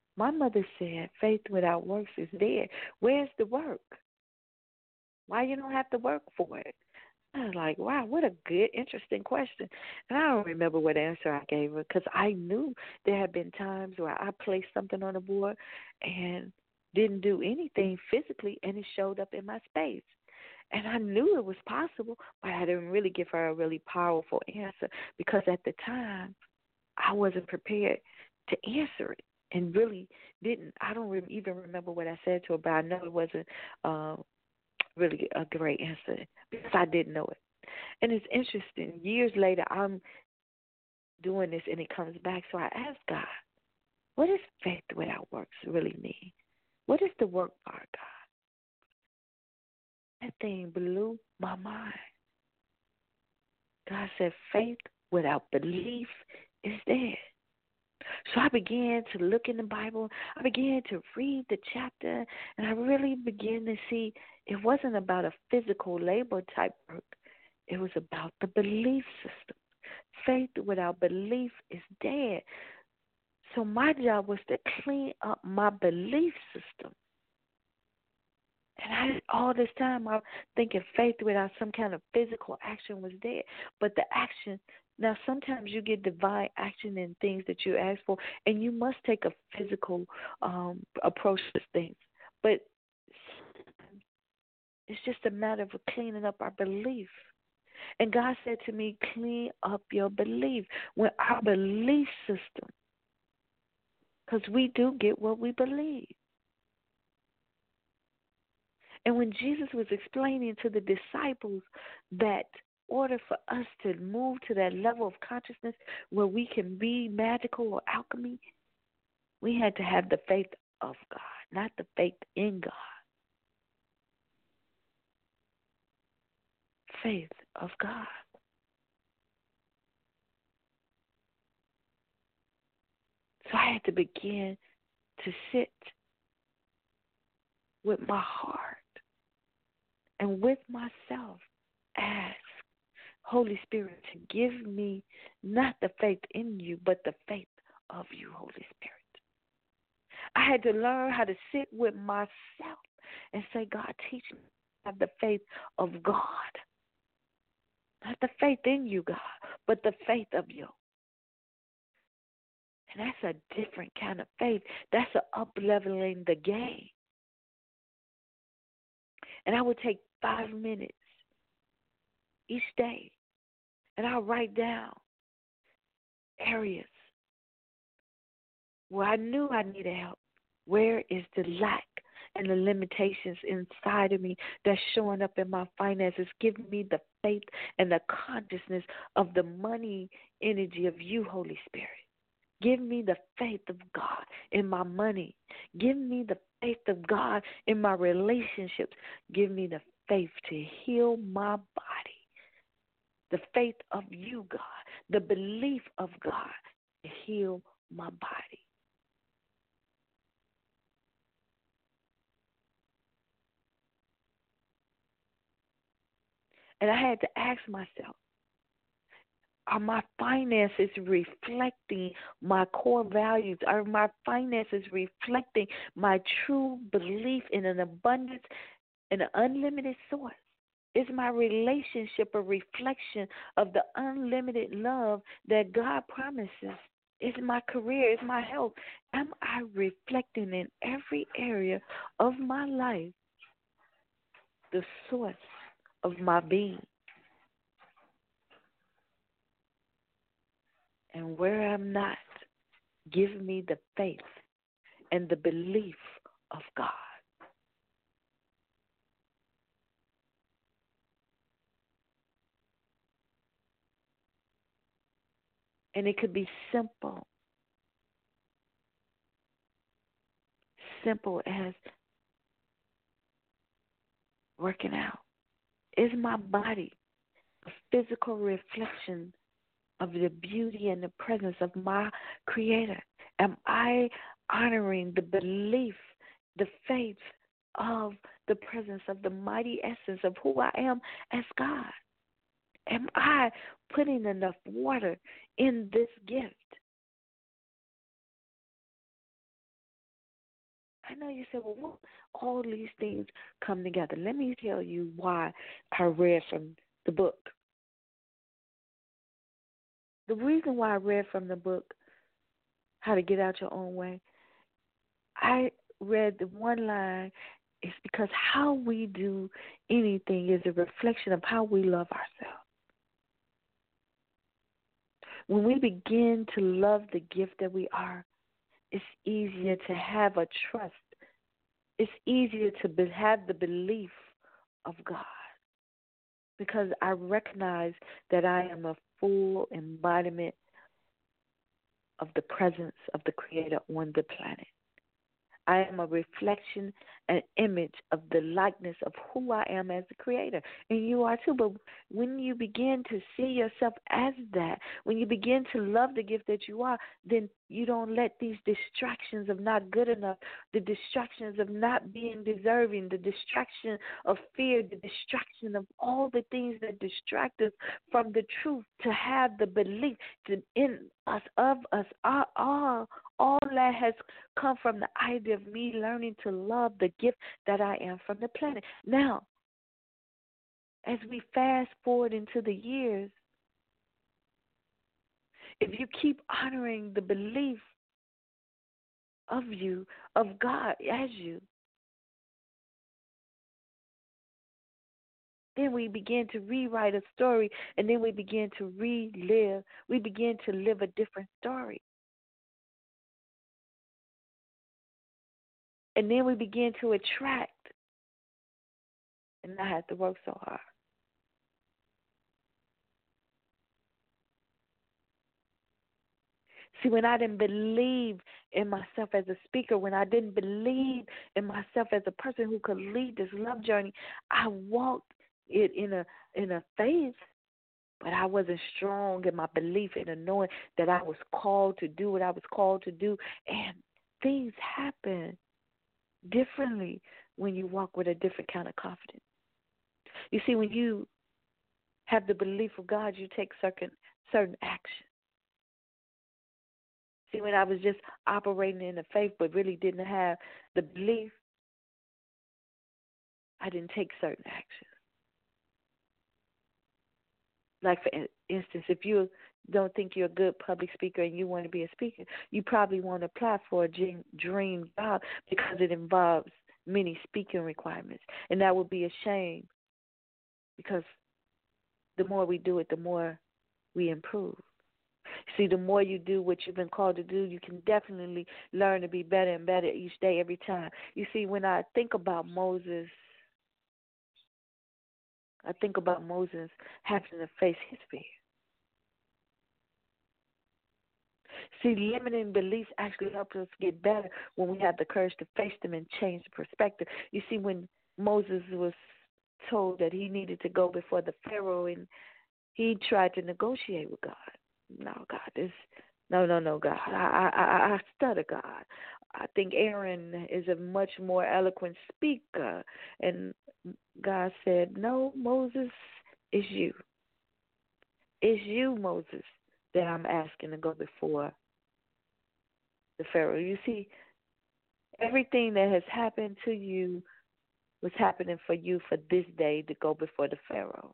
My mother said, faith without works is dead. Where's the work? Why you don't have to work for it? I was like, wow, what a good, interesting question. And I don't remember what answer I gave her because I knew there had been times where I placed something on the board and didn't do anything physically, and it showed up in my space. And I knew it was possible, but I didn't really give her a really powerful answer because at the time I wasn't prepared to answer it and really didn't. I don't re- even remember what I said to her, but I know it wasn't uh, really a great answer because I didn't know it. And it's interesting. Years later, I'm doing this and it comes back. So I asked God, what does faith without works really mean? What is the work part, God? That thing blew my mind. God said, faith without belief is dead. So I began to look in the Bible. I began to read the chapter, and I really began to see it wasn't about a physical labor type work. It was about the belief system. Faith without belief is dead. So my job was to clean up my belief system. And I, all this time, I'm thinking faith without some kind of physical action was dead. But the action, now sometimes you get divine action in things that you ask for, and you must take a physical um, approach to things. But it's just a matter of cleaning up our belief. And God said to me, clean up your belief. When our belief system, because we do get what we believe. And when Jesus was explaining to the disciples that in order for us to move to that level of consciousness where we can be magical or alchemy, we had to have the faith of God, not the faith in God. Faith of God. So I had to begin to sit with my heart and with myself, ask Holy Spirit to give me not the faith in you, but the faith of you, Holy Spirit. I had to learn how to sit with myself and say, God, teach me to have the faith of God. Not the faith in you, God, but the faith of you. And that's a different kind of faith. That's a up-leveling the game. And I would take five minutes each day, and I'll write down areas where I knew I needed help. Where is the lack and the limitations inside of me that's showing up in my finances? Give me the faith and the consciousness of the money energy of you, Holy Spirit. Give me the faith of God in my money. Give me the faith of God in my relationships. Give me the faith to heal my body. The faith of you, God. The belief of God to heal my body. And I had to ask myself, are my finances reflecting my core values? Are my finances reflecting my true belief in an abundance and an unlimited source? Is my relationship a reflection of the unlimited love that God promises? Is my career, is my health? Am I reflecting in every area of my life the source of my being? And where I'm not, give me the faith and the belief of God. And it could be simple. Simple as working out. Is my body a physical reflection of the beauty and the presence of my Creator? Am I honoring the belief, the faith of the presence of the mighty essence of who I am as God? Am I putting enough water in this gift? I know you said, well, what, all these things come together. Let me tell you why I read from the book. The reason why I read from the book, How to Get Out Your Own Way, I read the one line, is because how we do anything is a reflection of how we love ourselves. When we begin to love the gift that we are, it's easier to have a trust. It's easier to be, have the belief of God, because I recognize that I am a full embodiment of the presence of the Creator on the planet. I am a reflection, an image of the likeness of who I am as the Creator. And you are too. But when you begin to see yourself as that, when you begin to love the gift that you are, then you don't let these distractions of not good enough, the distractions of not being deserving, the distraction of fear, the distraction of all the things that distract us from the truth, to have the belief to, in us, of us, all, all, all that has come from the idea of me learning to love the gift that I am from the planet. Now, as we fast forward into the years, if you keep honoring the belief of you, of God as you, then we begin to rewrite a story, and then we begin to relive. We begin to live a different story. And then we begin to attract and not have to work so hard. See, when I didn't believe in myself as a speaker, when I didn't believe in myself as a person who could lead this love journey, I walked it in a in a faith, but I wasn't strong in my belief in the knowing that I was called to do what I was called to do. And things happen differently when you walk with a different kind of confidence. You see, when you have the belief of God, you take certain certain action. See, when I was just operating in the faith but really didn't have the belief, I didn't take certain actions. Like, for instance, if you don't think you're a good public speaker and you want to be a speaker, you probably want to apply for a dream job because it involves many speaking requirements. And that would be a shame, because the more we do it, the more we improve. See, the more you do what you've been called to do, you can definitely learn to be better and better each day, every time. You see, when I think about Moses, I think about Moses having to face his fear. See, limiting beliefs actually help us get better when we have the courage to face them and change the perspective. You see, when Moses was told that he needed to go before the Pharaoh and he tried to negotiate with God. No, God, this, no, no, no, God. I, I, I stutter, God. I think Aaron is a much more eloquent speaker. And God said, no, Moses, it's you. It's you, Moses, that I'm asking to go before the Pharaoh. You see, everything that has happened to you was happening for you for this day to go before the Pharaoh.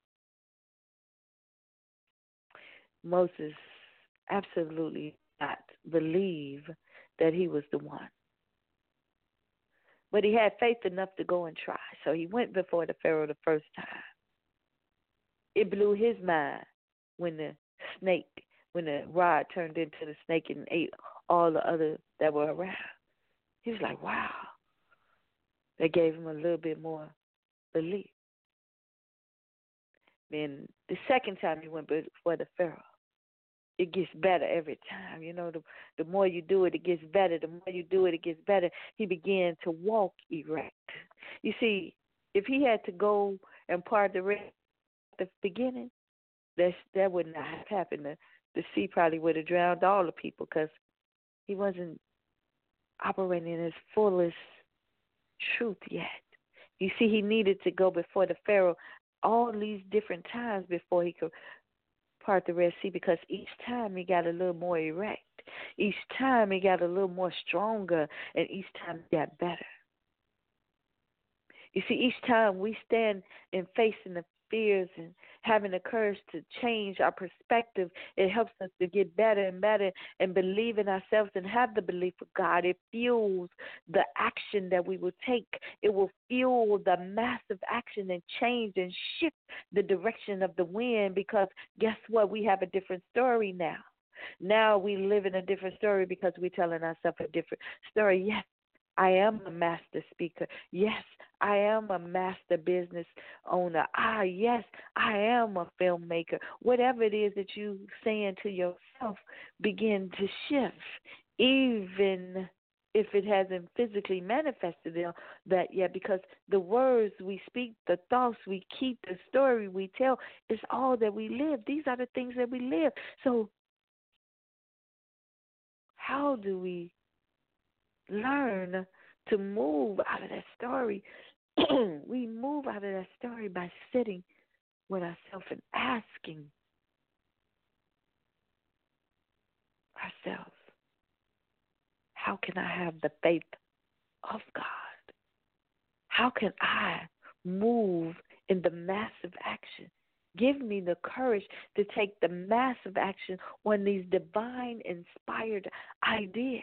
Moses absolutely not believe that he was the one. But he had faith enough to go and try. So he went before the Pharaoh the first time. It blew his mind when the snake, when the rod turned into the snake and ate all the others that were around. He was like, wow. That gave him a little bit more belief. Then the second time he went before the Pharaoh, it gets better every time. You know, the, the more you do it, it gets better. The more you do it, it gets better. He began to walk erect. You see, if he had to go and part the Red at the beginning, that's, that would not have happened. The, the sea probably would have drowned all the people because he wasn't operating in his fullest truth yet. You see, he needed to go before the Pharaoh all these different times before he could part the Red Sea, because each time he got a little more erect. Each time it got a little more stronger, and each time it got better. You see, each time we stand in facing the fears and having the courage to change our perspective, it helps us to get better and better and believe in ourselves and have the belief of God. It fuels the action that we will take. It will fuel the massive action and change and shift the direction of the wind, because guess what? We have a different story now. Now we live in a different story because we're telling ourselves a different story. Yes, I am a master speaker. Yes, I am a master business owner. Ah, yes, I am a filmmaker. Whatever it is that you're saying to yourself, begin to shift, even if it hasn't physically manifested that yet, because the words we speak, the thoughts we keep, the story we tell, is all that we live. These are the things that we live. So how do we learn to move out of that story? We move out of that story by sitting with ourselves and asking ourselves, how can I have the faith of God? How can I move in the massive action? Give me the courage to take the massive action on these divine inspired ideas.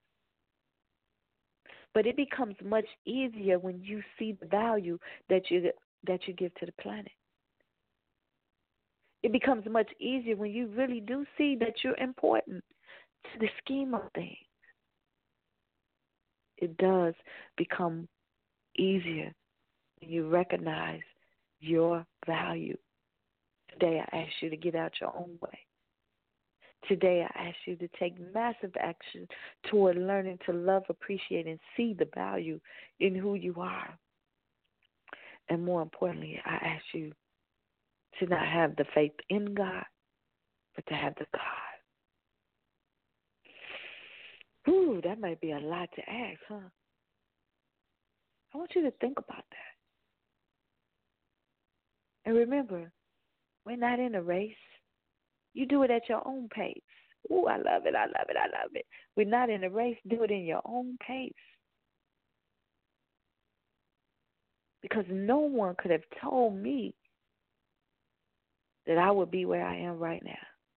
But it becomes much easier when you see the value that you that you give to the planet. It becomes much easier when you really do see that you're important to the scheme of things. It does become easier when you recognize your value. Today I ask you to get out your own way. Today I ask you to take massive action toward learning to love, appreciate, and see the value in who you are. And more importantly, I ask you to not have the faith in God, but to have the God. Ooh, that might be a lot to ask, huh? I want you to think about that. And remember, we're not in a race. You do it at your own pace. Ooh, I love it, I love it, I love it. We're not in a race. Do it in your own pace. Because no one could have told me that I would be where I am right now.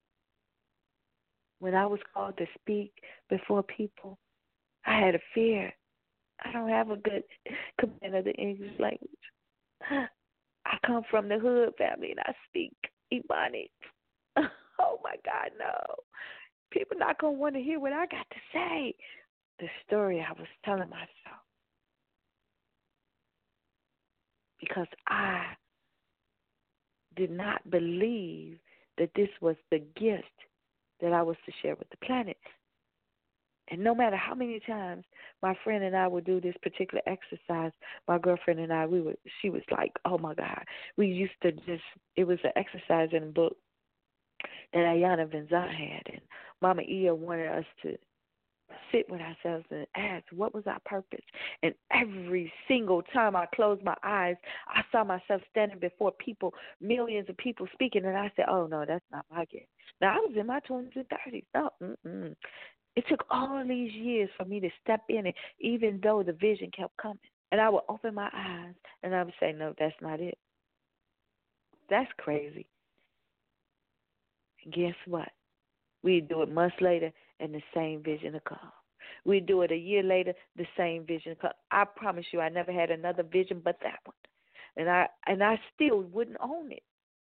When I was called to speak before people, I had a fear. I don't have a good command of the English language. I come from the hood family and I speak Ebonics. Oh, my God, no. People not going to want to hear what I got to say. The story I was telling myself. Because I did not believe that this was the gift that I was to share with the planet. And no matter how many times my friend and I would do this particular exercise, my girlfriend and I, we would, she was like, oh, my God. We used to just, it was an exercise in a book that Ayana Vinzan had, and Mama Ia wanted us to sit with ourselves and ask, what was our purpose? And every single time I closed my eyes, I saw myself standing before people, millions of people speaking, and I said, oh, no, that's not my gift. Now, I was in my twenties and thirties. No, mm-mm. It took all these years for me to step in it, even though the vision kept coming. And I would open my eyes, and I would say, no, that's not it. That's crazy. And guess what? We'd do it months later, and the same vision would come. We'd do it a year later, the same vision would come. I promise you, I never had another vision but that one. And I and I still wouldn't own it.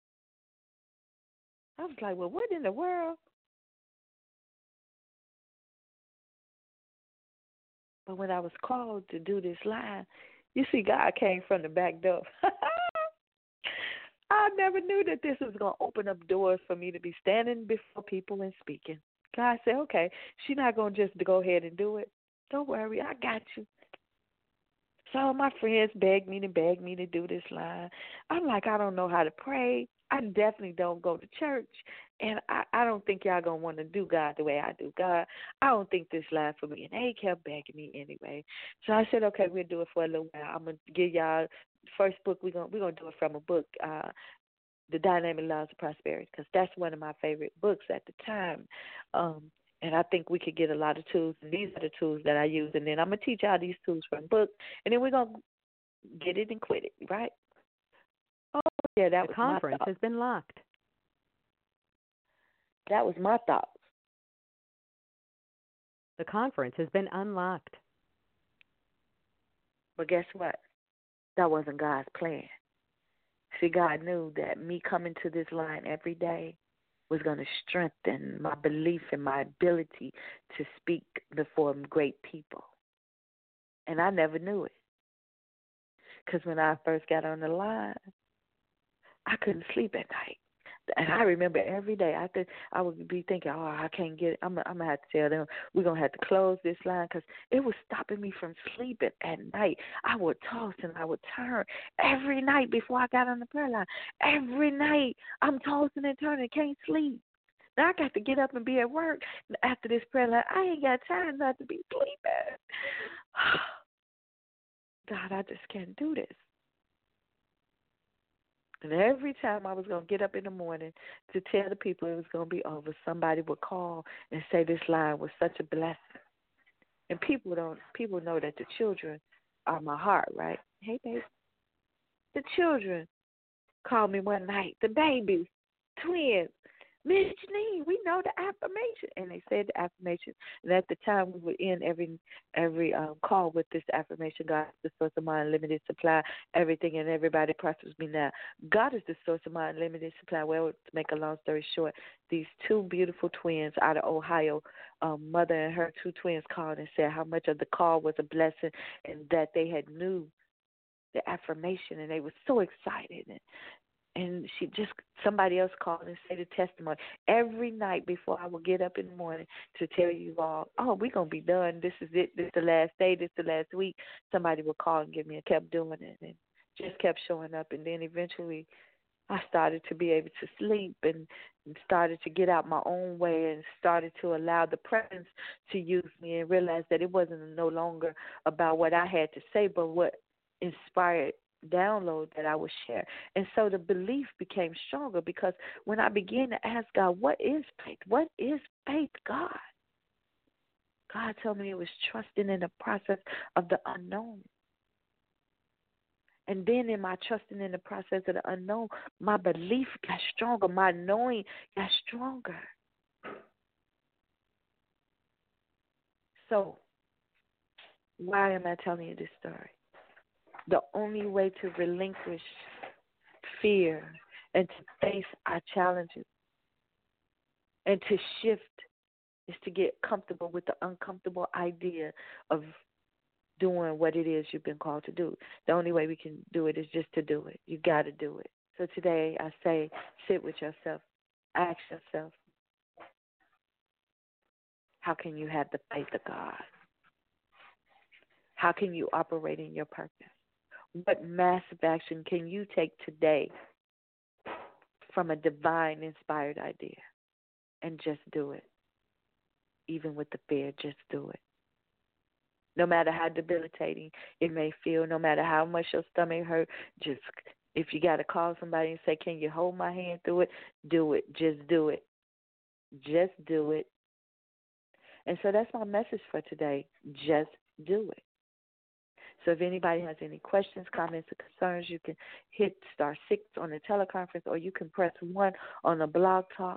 I was like, well, what in the world? But when I was called to do this line, you see, God came from the back door. I never knew that this was going to open up doors for me to be standing before people and speaking. God said, okay, she's not going to just go ahead and do it. Don't worry, I got you. So my friends begged me to beg me to do this line. I'm like, I don't know how to pray. I definitely don't go to church. And I, I don't think y'all going to want to do God the way I do God. I don't think this line for me. And they kept begging me anyway. So I said, okay, we'll do it for a little while. I'm going to give y'all first book. We're going we're gonna do it from a book, uh, The Dynamic Laws of Prosperity, because that's one of my favorite books at the time. Um, And I think we could get a lot of tools. And these are the tools that I use. And then I'm going to teach y'all these tools from books. And then we're going to get it and quit it, right? Oh, yeah, that the was conference my has been locked. That was my thoughts. The conference has been unlocked. But guess what? That wasn't God's plan. See, God knew that me coming to this line every day was going to strengthen my belief in my ability to speak before great people. And I never knew it. Because when I first got on the line, I couldn't sleep at night. And I remember every day, I th- I would be thinking, oh, I can't get it. I'm, I'm going to have to tell them we're going to have to close this line because it was stopping me from sleeping at night. I would toss and I would turn every night before I got on the prayer line. Every night I'm tossing and turning, can't sleep. Now I got to get up and be at work after this prayer line. I ain't got time not to be sleeping. God, I just can't do this. And every time I was going to get up in the morning to tell the people it was going to be over, somebody would call and say this line was such a blessing. And people don't, people know that the children are my heart, right? Hey, baby. The children called me one night, the babies, twins. Miss Janine, we know the affirmation. And they said the affirmation. And at the time, we would end every every um, call with this affirmation: God is the source of my unlimited supply. Everything and everybody prospers me now. God is the source of my unlimited supply. Well, to make a long story short, these two beautiful twins out of Ohio, um, mother and her two twins called and said how much of the call was a blessing and that they had knew the affirmation, and they were so excited. And, And she just, somebody else called and said the testimony. Every night before I would get up in the morning to tell you all, oh, we're going to be done. This is it. This is the last day. This is the last week. Somebody would call and give me and kept doing it and just kept showing up. And then eventually I started to be able to sleep and, and started to get out my own way and started to allow the presence to use me and realize that it wasn't no longer about what I had to say, but what inspired download that I would share. And so the belief became stronger because when I began to ask God, what is faith? What is faith, God? God told me it was trusting in the process of the unknown. And then in my trusting in the process of the unknown, my belief got stronger. My knowing got stronger. So why am I telling you this story? The only way to relinquish fear and to face our challenges and to shift is to get comfortable with the uncomfortable idea of doing what it is you've been called to do. The only way we can do it is just to do it. You got to do it. So today I say, sit with yourself. Ask yourself, how can you have the faith of God? How can you operate in your purpose? What massive action can you take today from a divine inspired idea? And just do it. Even with the fear, just do it. No matter how debilitating it may feel, no matter how much your stomach hurt, just if you got to call somebody and say, can you hold my hand through it? Do it. Just do it. Just do it. And so that's my message for today. Just do it. So if anybody has any questions, comments, or concerns, you can hit star six on the teleconference, or you can press one on the blog talk.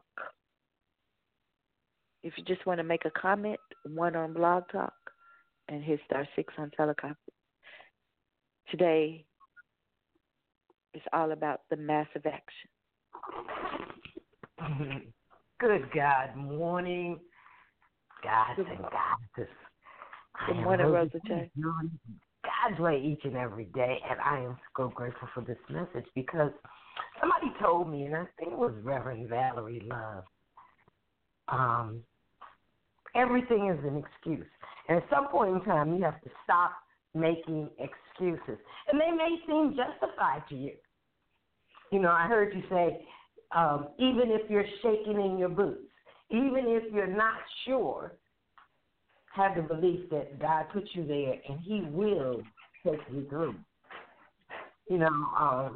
If you just want to make a comment, one on blog talk, and hit star six on teleconference. Today is all about the massive action. Good God morning, guys and goddesses. Good morning, Rosa J. God's way each and every day, and I am so grateful for this message because somebody told me, and I think it was Reverend Valerie Love, um, everything is an excuse. And at some point in time, you have to stop making excuses. And they may seem justified to you. You know, I heard you say, um, even if you're shaking in your boots, even if you're not sure, have the belief that God put you there and he will take you through. You know, um,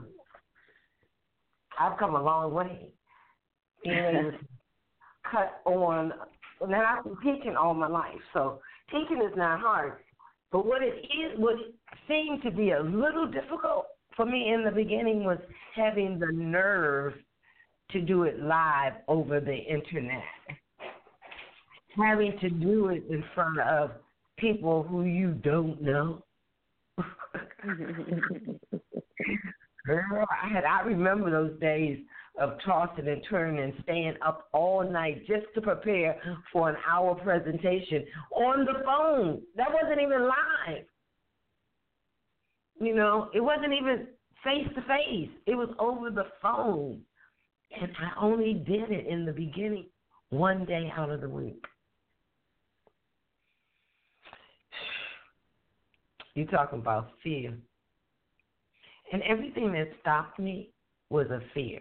I've come a long way being able to cut on and then I've been teaching all my life, so teaching is not hard. But what it is, what seemed to be a little difficult for me in the beginning was having the nerve to do it live over the internet. Having to do it in front of people who you don't know. Girl, I had I remember those days of tossing and turning and staying up all night just to prepare for an hour presentation on the phone. That wasn't even live. You know, it wasn't even face to face. It was over the phone. And I only did it in the beginning one day out of the week. You're talking about fear. And everything that stopped me was a fear.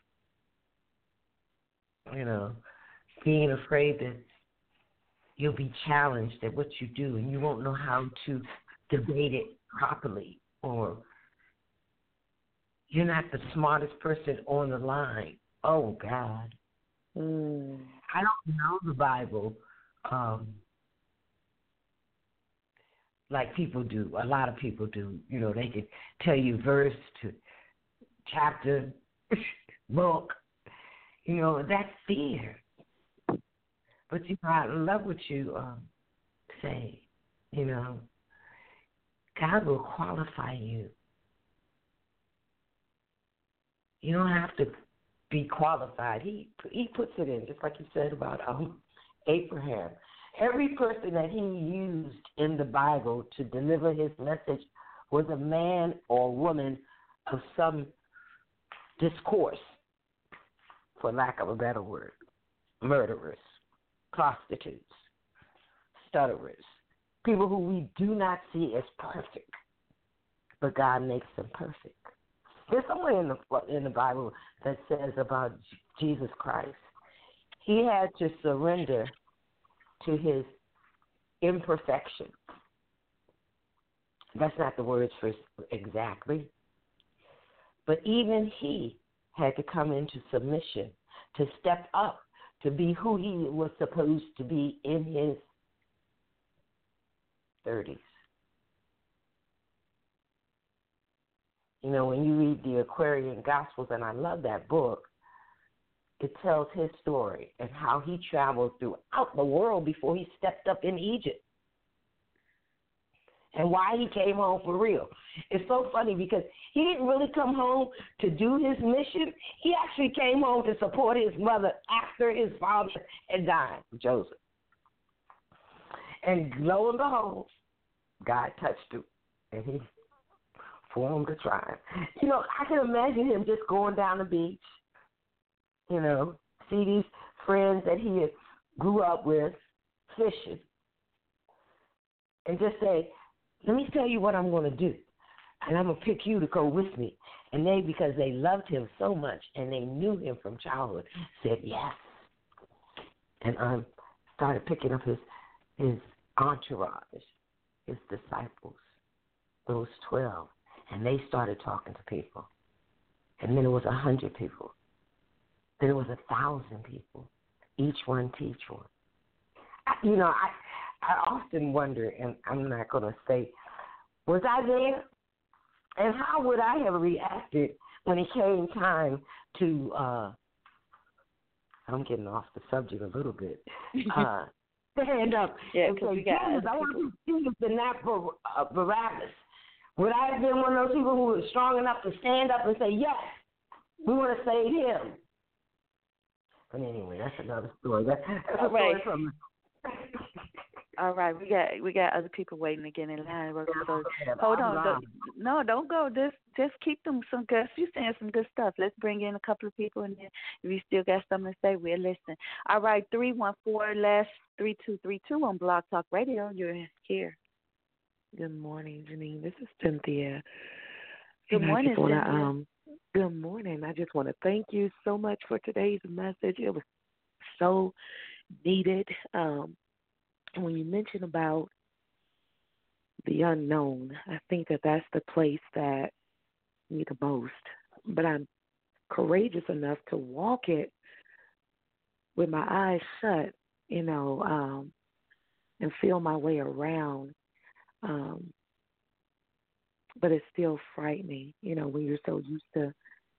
You know, being afraid that you'll be challenged at what you do and you won't know how to debate it properly, or you're not the smartest person on the line. Oh, God. Mm. I don't know the Bible um, like people do. A lot of people do. You know, they could tell you verse to chapter, book. You know, that's fear. But, you know, I love what you um, say. You know, God will qualify you. You don't have to be qualified. He he puts it in, just like you said about um, Abraham. Every person that he used in the Bible to deliver his message was a man or woman of some discourse, for lack of a better word. Murderers, prostitutes, stutterers, people who we do not see as perfect, but God makes them perfect. There's somewhere in the in the Bible that says about Jesus Christ, he had to surrender to his imperfection. That's not the words for exactly. But even he had to come into submission, to step up, to be who he was supposed to be in his thirties. You know, when you read the Aquarian Gospels, and I love that book, it tells his story and how he traveled throughout the world before he stepped up in Egypt. And why he came home for real. It's so funny because he didn't really come home to do his mission. He actually came home to support his mother after hhis father had died, Joseph. And lo and behold, God touched him, and he formed a tribe. You know, I can imagine him just going down the beach, you know, see these friends that he had grew up with fishing, and just say, let me tell you what I'm going to do, and I'm going to pick you to go with me. And they, because they loved him so much and they knew him from childhood, said yes. And um, started picking up his his entourage, his disciples, those twelve. And they started talking to people. And then it was a hundred people. Then it was a thousand people. Each one teach one. I, you know, I I often wonder, and I'm not going to say, was I there? And how would I have reacted when it came time to, uh, I'm getting off the subject a little bit, uh, stand up yeah, and say, Jesus, I want to see Jesus and not Bar- uh, Barabbas. Would I have been one of those people who was strong enough to stand up and say, yes, we want to save him? But anyway, that's another story. That's, that's a story right. from... All right, we got we got other people waiting to get in line. So, hold on, don't, no, don't go. Just just keep them some good. You're saying some good stuff. Let's bring in a couple of people, and then if you still got something to say, we'll listen. All right, three one four last three two three two on Blog Talk Radio. You're here. Good morning, Janine. This is Cynthia. Good and morning, I just wanna, Cynthia. Um, good morning. I just want to thank you so much for today's message. It was so needed. Um, when you mentioned about the unknown, I think that that's the place that I need the most. But I'm courageous enough to walk it with my eyes shut you know, um, and feel my way around. Um, but it's still frightening, you know, when you're so used to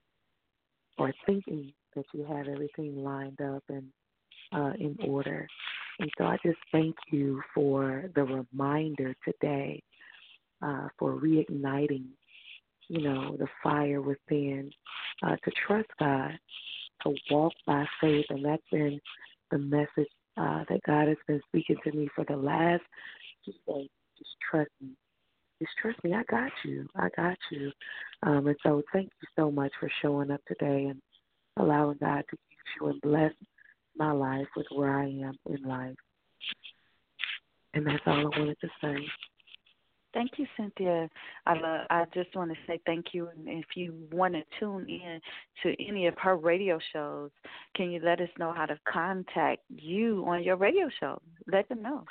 or thinking that you have everything lined up and uh, in order. And so I just thank you for the reminder today, uh, for reigniting, you know, the fire within, uh, to trust God, to walk by faith. And that's been the message uh, that God has been speaking to me for the last two days. Just trust me. Just trust me. I got you. I got you. Um, and so thank you so much for showing up today and allowing God to use you and bless my life with where I am in life. And that's all I wanted to say. Thank you, Cynthia. I love, I just want to say thank you. And if you want to tune in to any of her radio shows, can you let us know how to contact you on your radio show? Let them know.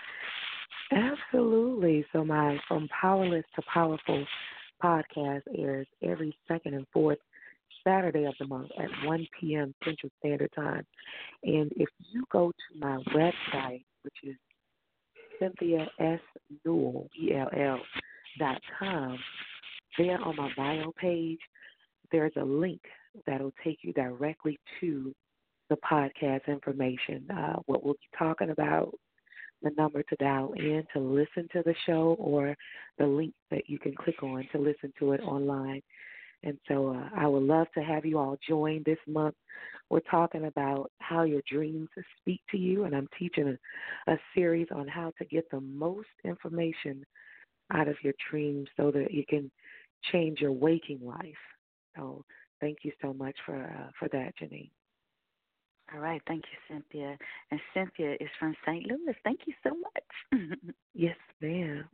Absolutely. So my From Powerless to Powerful podcast airs every second and fourth Saturday of the month at one p.m. Central Standard Time. And if you go to my website, which is Cynthia S. Newell, E L L, dot com, there on my bio page, there's a link that'll take you directly to the podcast information, uh, what we'll be talking about, the number to dial in to listen to the show, or the link that you can click on to listen to it online. And so uh, I would love to have you all join this month. We're talking about how your dreams speak to you, and I'm teaching a, a series on how to get the most information out of your dreams so that you can change your waking life. So thank you so much for uh, for that, Janine. All right. Thank you, Cynthia. And Cynthia is from Saint Louis. Thank you so much. Yes, ma'am.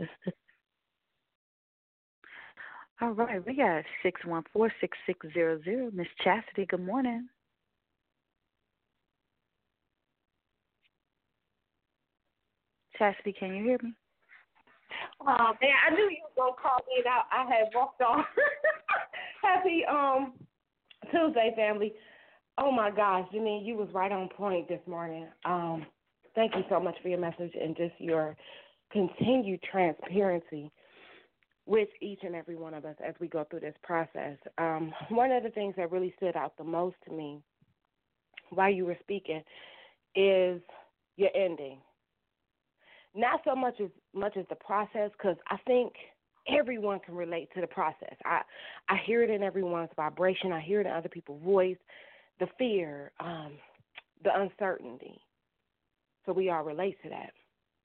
All right. We got six one four, six six zero zero. Miss Chastity, good morning. Chastity, can you hear me? Oh, man, I knew you were going to call me, and I, I had walked on. Happy um, Tuesday, family. Oh, my gosh, Janine, you was right on point this morning. Um, thank you so much for your message and just your continued transparency with each and every one of us as we go through this process. Um, one of the things that really stood out the most to me while you were speaking is your ending. Not so much as much as the process, because I think everyone can relate to the process. I, I hear it in everyone's vibration. I hear it in other people's voice, the fear, um, the uncertainty. So we all relate to that.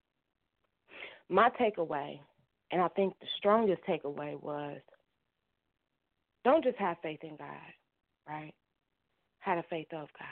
My takeaway, and I think the strongest takeaway, was don't just have faith in God, right? Have the faith of God.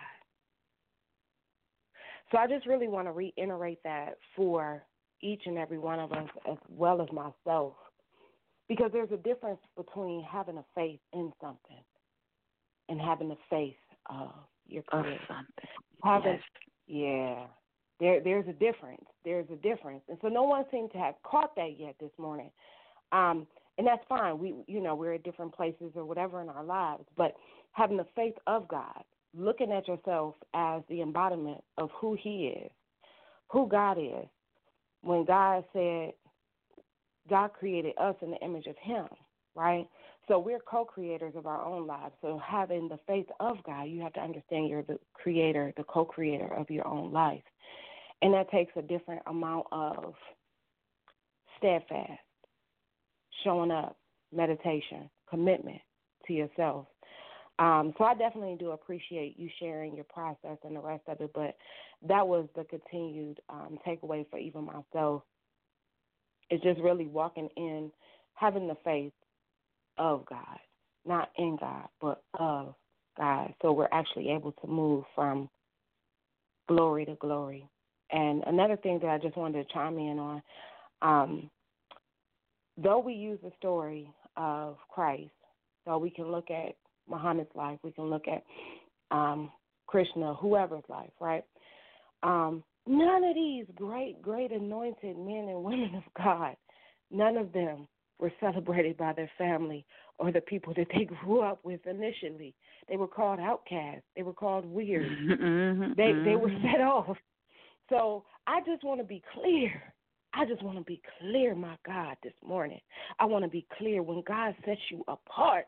So I just really want to reiterate that for each and every one of us, as well as myself, because there's a difference between having a faith in something and having the faith of your creator. Something. Having, Yes. yeah, there, there's a difference. There's a difference, and so no one seemed to have caught that yet this morning, um, and that's fine. We, you know, we're at different places or whatever in our lives, but having the faith of God, looking at yourself as the embodiment of who He is, who God is. When God said, God created us in the image of Him, right? So we're co-creators of our own lives. So having the faith of God, you have to understand you're the creator, the co-creator of your own life. And that takes a different amount of steadfast, showing up, meditation, commitment to yourself. Um, so I definitely do appreciate you sharing your process and the rest of it, but that was the continued um, takeaway for even myself. It's just really walking in, having the faith of God, not in God, but of God. So we're actually able to move from glory to glory. And another thing that I just wanted to chime in on, um, though we use the story of Christ, so we can look at Muhammad's life, we can look at um, Krishna, whoever's life, right? Um, none of these great, great anointed men and women of God, none of them were celebrated by their family or the people that they grew up with initially. They were called outcasts. They were called weird. Mm-hmm, they mm-hmm. they were set off. So I just want to be clear. I just want to be clear, my God, this morning. I want to be clear. When God sets you apart,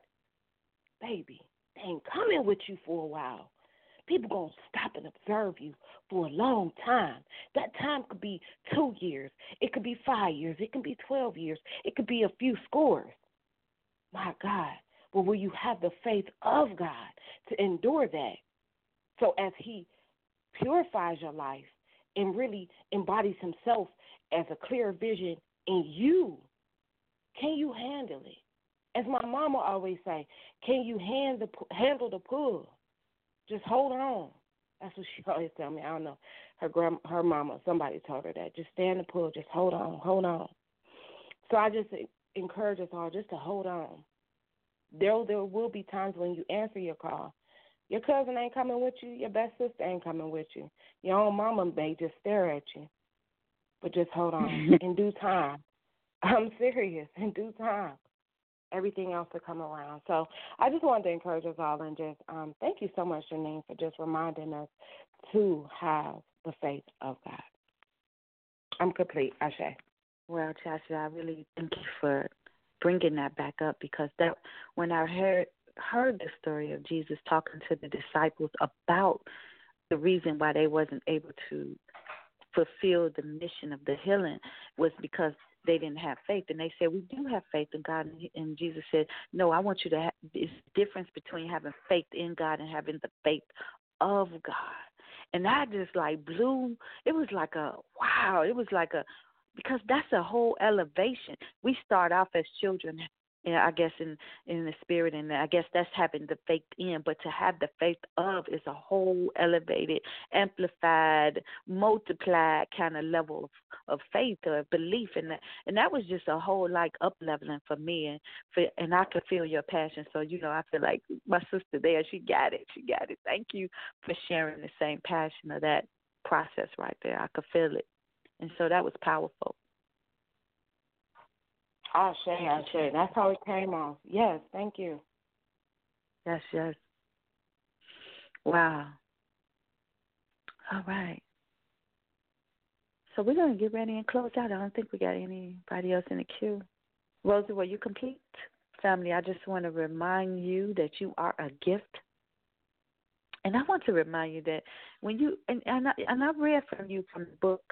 baby, they ain't coming with you for a while. People going to stop and observe you for a long time. That time could be two years. It could be five years. It could be twelve years. It could be a few scores. My God. But will you have the faith of God to endure that? So as he purifies your life and really embodies himself as a clear vision in you, can you handle it? As my mama always say, can you hand the, handle the pull? Just hold on. That's what she always tell me. I don't know. Her grand, her mama, somebody told her that. Just stand the pull. Just hold on. Hold on. So I just encourage us all just to hold on. There, there will be times when you answer your call. Your cousin ain't coming with you. Your best sister ain't coming with you. Your own mama may just stare at you. But just hold on. In due time. I'm serious. In due time. Everything else will come around. So I just wanted to encourage us all and just um, thank you so much, Janine, for just reminding us to have the faith of God. I'm complete, Ashe. Well, Tasha, I really thank you for bringing that back up, because that when I heard heard the story of Jesus talking to the disciples about the reason why they wasn't able to fulfill the mission of the healing was because they didn't have faith. And they said, we do have faith in God. And Jesus said, no, I want you to have this difference between having faith in God and having the faith of God. And that just like blew, it was like a, wow, it was like a, because that's a whole elevation. We start off as children, and I guess in, in the spirit, and I guess that's having the faith in, but to have the faith of is a whole elevated, amplified, multiplied kind of level of, of faith or belief, and that, and that was just a whole like up leveling for me, and for, and I could feel your passion. So you know, I feel like my sister there, she got it, she got it. Thank you for sharing the same passion of that process right there. I could feel it, and so that was powerful. Oh, shit, oh, shit. That's how it came off. Yes, thank you. Yes, yes. Wow. All right. So we're going to get ready and close out. I don't think we got anybody else in the queue. Rosa, were you complete? Family, I just want to remind you that you are a gift. And I want to remind you that when you, and, and, I, and I read from you from the book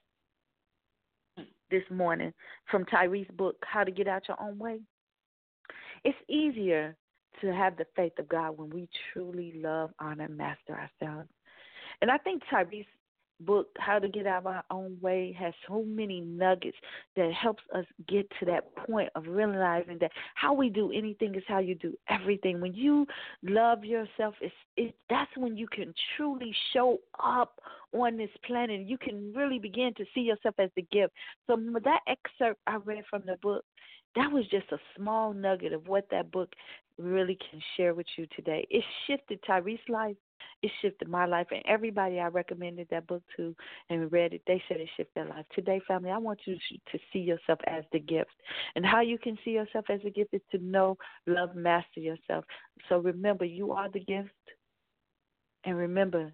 this morning, from Tyrese's book, How to Get Out Your Own Way. It's easier to have the faith of God when we truly love, honor, and master ourselves. And I think Tyrese's book, How to Get Out of Our Own Way, has so many nuggets that helps us get to that point of realizing that how we do anything is how you do everything. When you love yourself, it's, it, that's when you can truly show up on this planet. You can really begin to see yourself as the gift. So that excerpt I read from the book, that was just a small nugget of what that book really can share with you today. It shifted Tyrese's life. It shifted my life, and everybody I recommended that book to and read it, they said it shifted their life. Today, family, I want you to see yourself as the gift. And how you can see yourself as a gift is to know, love, master yourself. So remember, you are the gift. And remember,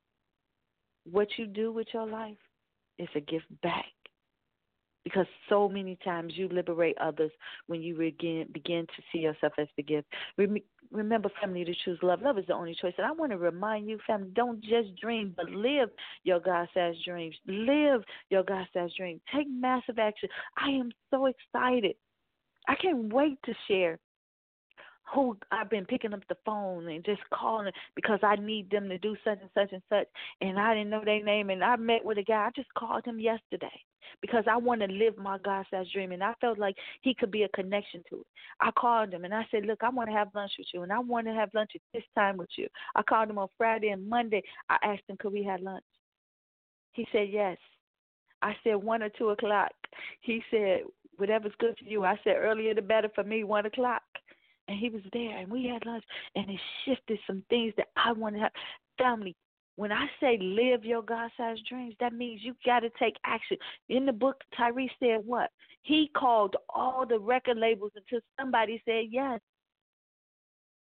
what you do with your life is a gift back. Because so many times you liberate others when you begin, begin to see yourself as the gift. Rem- remember, family, to choose love. Love is the only choice. And I want to remind you, family, don't just dream, but live your God-sized dreams. Live your God-sized dreams. Take massive action. I am so excited. I can't wait to share who I've been picking up the phone and just calling because I need them to do such and such and such, and I didn't know their name, and I met with a guy. I just called him yesterday because I want to live my God-sized dream, and I felt like he could be a connection to it. I called him, and I said, look, I want to have lunch with you, and I want to have lunch at this time with you. I called him on Friday, and Monday I asked him, could we have lunch? He said, yes. I said, one or two o'clock. He said, whatever's good for you. I said, earlier the better for me, one o'clock. And he was there, and we had lunch, and it shifted some things that I want to have. Family, when I say live your God-sized dreams, that means you got to take action. In the book, Tyrese said what? He called all the record labels until somebody said yes.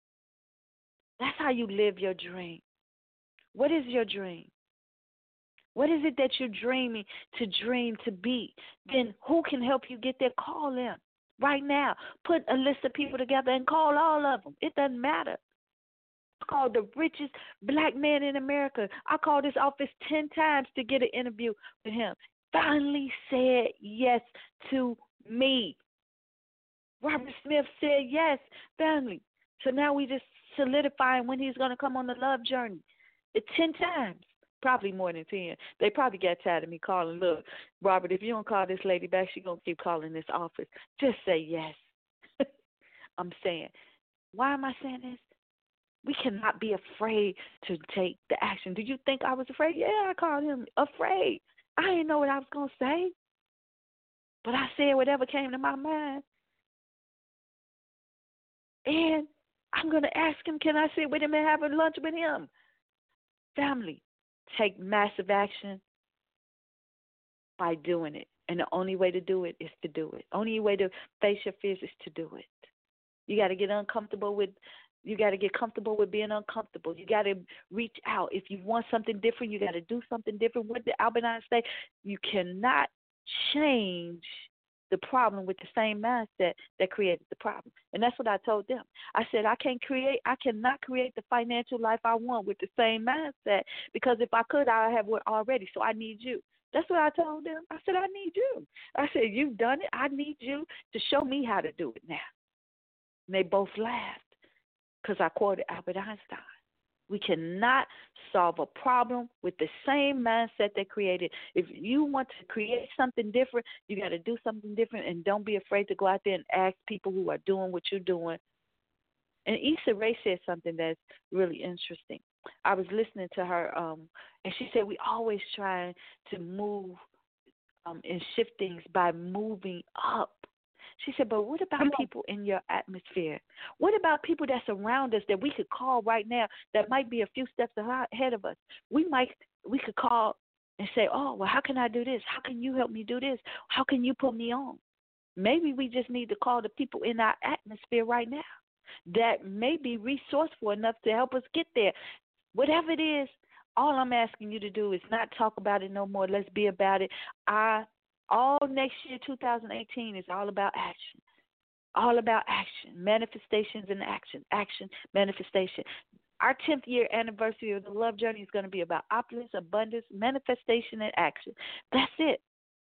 That's how you live your dream. What is your dream? What is it that you're dreaming to dream to be? Then who can help you get there? Call them right now. Put a list of people together and call all of them. It doesn't matter. I called the richest black man in America. I called his office ten times to get an interview with him. Finally said yes to me. Robert Smith said yes, family. So now we just solidifying when he's going to come on the love journey. It ten times. Probably more than ten. They probably got tired of me calling. Look, Robert, if you don't call this lady back, she's going to keep calling this office. Just say yes. I'm saying. Why am I saying this? We cannot be afraid to take the action. Do you think I was afraid? Yeah, I called him afraid. I didn't know what I was going to say. But I said whatever came to my mind. And I'm going to ask him, can I sit with him and have a lunch with him? Family. Take massive action by doing it. And the only way to do it is to do it. Only way to face your fears is to do it. You got to get uncomfortable with, you got to get comfortable with being uncomfortable. You got to reach out. If you want something different, you got to do something different. What did Albert Einstein say? You cannot change the problem with the same mindset that created the problem. And that's what I told them. I said, I can't create, I cannot create the financial life I want with the same mindset, because if I could, I have one already. So I need you. That's what I told them. I said, I need you. I said, you've done it. I need you to show me how to do it now. And they both laughed because I quoted Albert Einstein. We cannot solve a problem with the same mindset they created. If you want to create something different, you got to do something different, and don't be afraid to go out there and ask people who are doing what you're doing. And Issa Rae said something that's really interesting. I was listening to her, um, and she said we always try to move um, and shift things by moving up. She said, but what about people in your atmosphere? What about people that's around us that we could call right now that might be a few steps ahead of us? We might, we could call and say, oh, well, how can I do this? How can you help me do this? How can you put me on? Maybe we just need to call the people in our atmosphere right now that may be resourceful enough to help us get there. Whatever it is, all I'm asking you to do is not talk about it no more. Let's be about it. I All next year, two thousand eighteen, is all about action. All about action. Manifestations and action. Action, manifestation. Our tenth year anniversary of the Love Journey is going to be about opulence, abundance, manifestation, and action. That's it.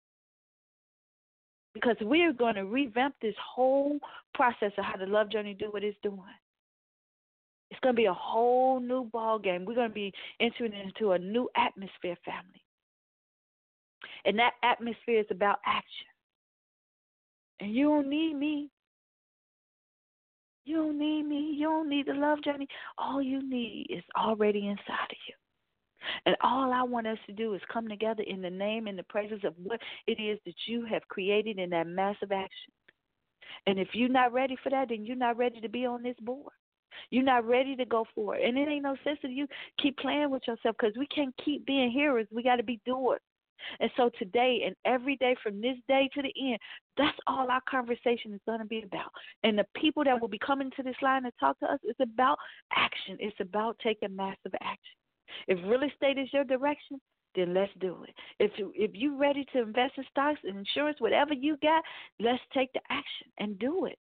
Because we're going to revamp this whole process of how the Love Journey do what it's doing. It's going to be a whole new ball game. We're going to be entering into a new atmosphere, family. And that atmosphere is about action. And you don't need me. You don't need me. You don't need the Love Journey. All you need is already inside of you. And all I want us to do is come together in the name and the praises of what it is that you have created in that massive action. And if you're not ready for that, then you're not ready to be on this board. You're not ready to go for it. And it ain't no sense of you keep playing with yourself, because we can't keep being hearers. We got to be doers. And so today and every day from this day to the end, that's all our conversation is going to be about. And the people that will be coming to this line to talk to us, it's about action. It's about taking massive action. If real estate is your direction, then let's do it. If if you're ready to invest in stocks and insurance, whatever you got, let's take the action and do it.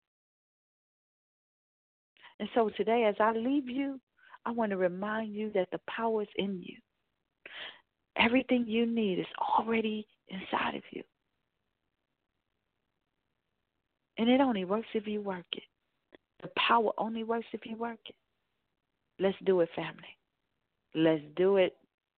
And so today, as I leave you, I want to remind you that the power is in you. Everything you need is already inside of you. And it only works if you work it. The power only works if you work it. Let's do it, family. Let's do it.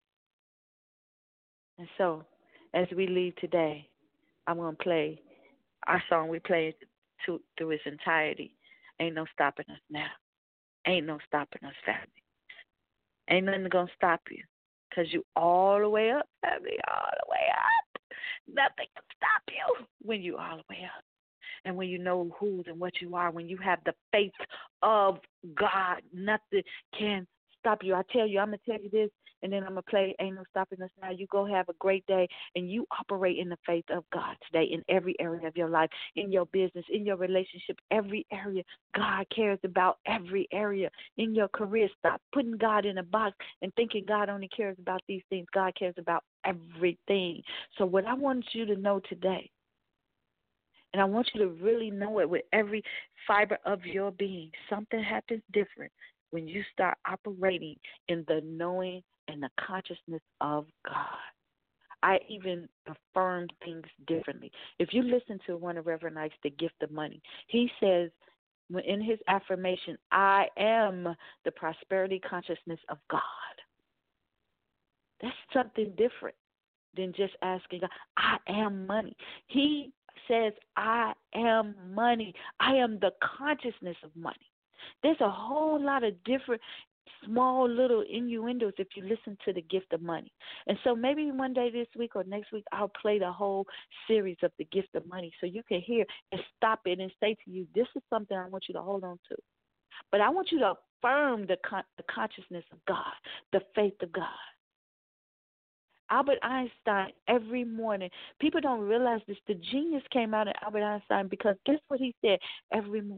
And so, as we leave today, I'm going to play our song we played to, through its entirety. Ain't no stopping us now. Ain't no stopping us, family. Ain't nothing going to stop you, because you all the way up, family, all the way up. Nothing can stop you when you all the way up. And when you know who and what you are, when you have the faith of God, nothing can stop you. I tell you, I'm going to tell you this, and then I'm going to play Ain't No Stopping Us Now. You go have a great day, and you operate in the faith of God today in every area of your life, in your business, in your relationship, every area. God cares about every area. In your career, stop putting God in a box and thinking God only cares about these things. God cares about everything. So what I want you to know today, and I want you to really know it with every fiber of your being, something happens different when you start operating in the knowing and the consciousness of God. I even affirm things differently. If you listen to one of Reverend Ike's, The Gift of Money, he says in his affirmation, I am the prosperity consciousness of God. That's something different than just asking God, I am money. He says, I am money. I am the consciousness of money. There's a whole lot of different small little innuendos if you listen to The Gift of Money. And so maybe one day this week or next week I'll play the whole series of The Gift of Money so you can hear and stop it and say to you, this is something I want you to hold on to. But I want you to affirm the, con- the consciousness of God, the faith of God. Albert Einstein, every morning, people don't realize this, the genius came out of Albert Einstein because guess what he said every morning?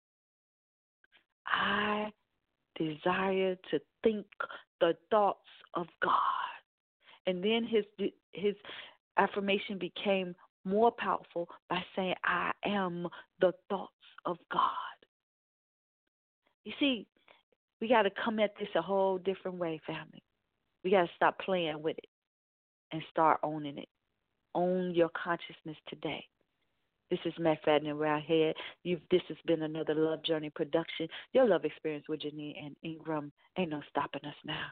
I desire to think the thoughts of God. And then his his affirmation became more powerful by saying, I am the thoughts of God. You see, we got to come at this a whole different way, family. We got to stop playing with it and start owning it. Own your consciousness today. This is McFadden right here. You've, this has been another Love Journey production. Your love experience with Janine and Ingram. Ain't no stopping us now.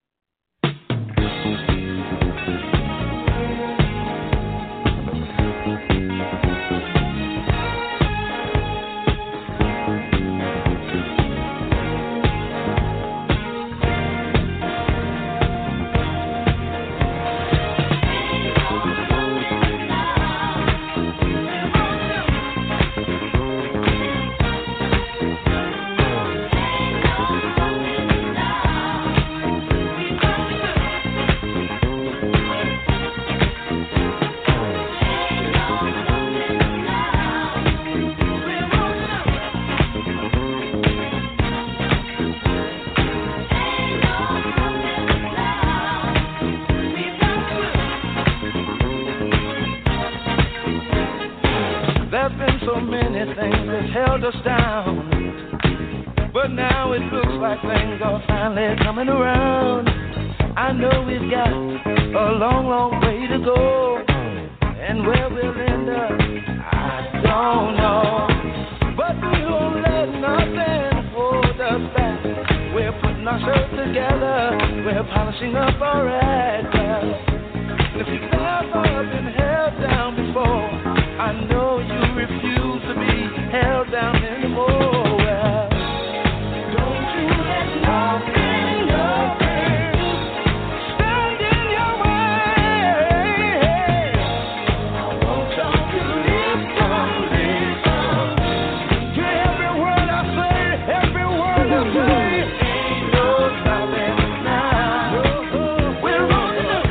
Held us down, but now it looks like things are finally coming around. I know we've got a long, long way to go, and where we'll end up, I don't know. But we won't let nothing hold us back. We're putting ourselves together, we're polishing up our act. And if you've never been held down before, I know you refuse to be held down anymore. Well, don't you let nothing, nothing stand in your way. I want you to listen, listen to every word I say, every word I say. Ain't no stopping now. We're rolling up.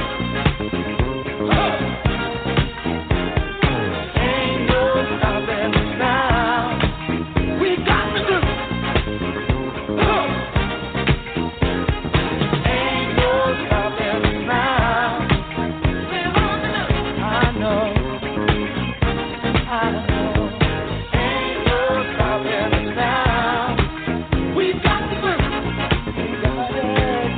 Ain't no stopping now. We got to do. Ain't no stopping now. We're rolling up. I know. I know. Ain't no stopping now. We got to do. We got it.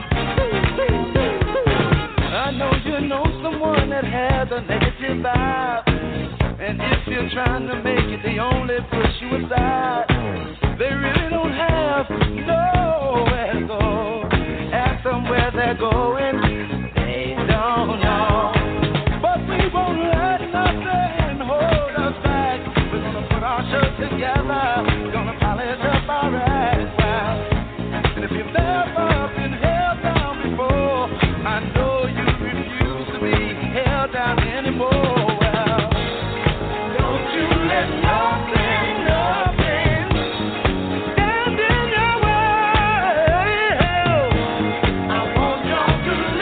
I know you know someone that has a negative vibe. And if you're trying to make it, they only push you aside. They really don't have nowhere to go. Ask them where they're going, they don't know. But we won't let nothing hold us back. We're gonna put our shirts together. We're gonna polish up our act. Well, and if you've never been held down before, I know you refuse to be held down anymore. Nothing, nothing stand in your way. I want you to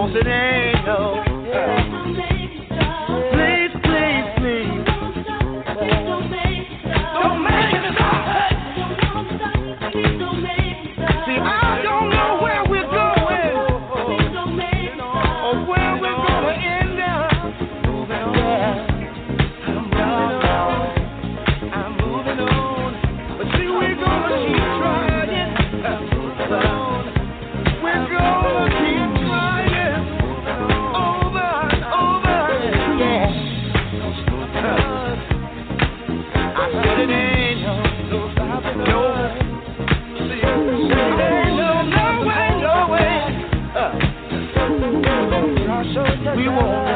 'cause it ain't no. Please, please, please. Don't make it stop. See, I don't know where we're going or where we're gonna end up. Moving on. I'm moving on. But see, we're gonna keep trying. I'm moving on. We're gonna keep trying. Over and over. Yeah. I said it ain't no, no stopping, no. See, it ain't no, no way, no way. Uh. We won't.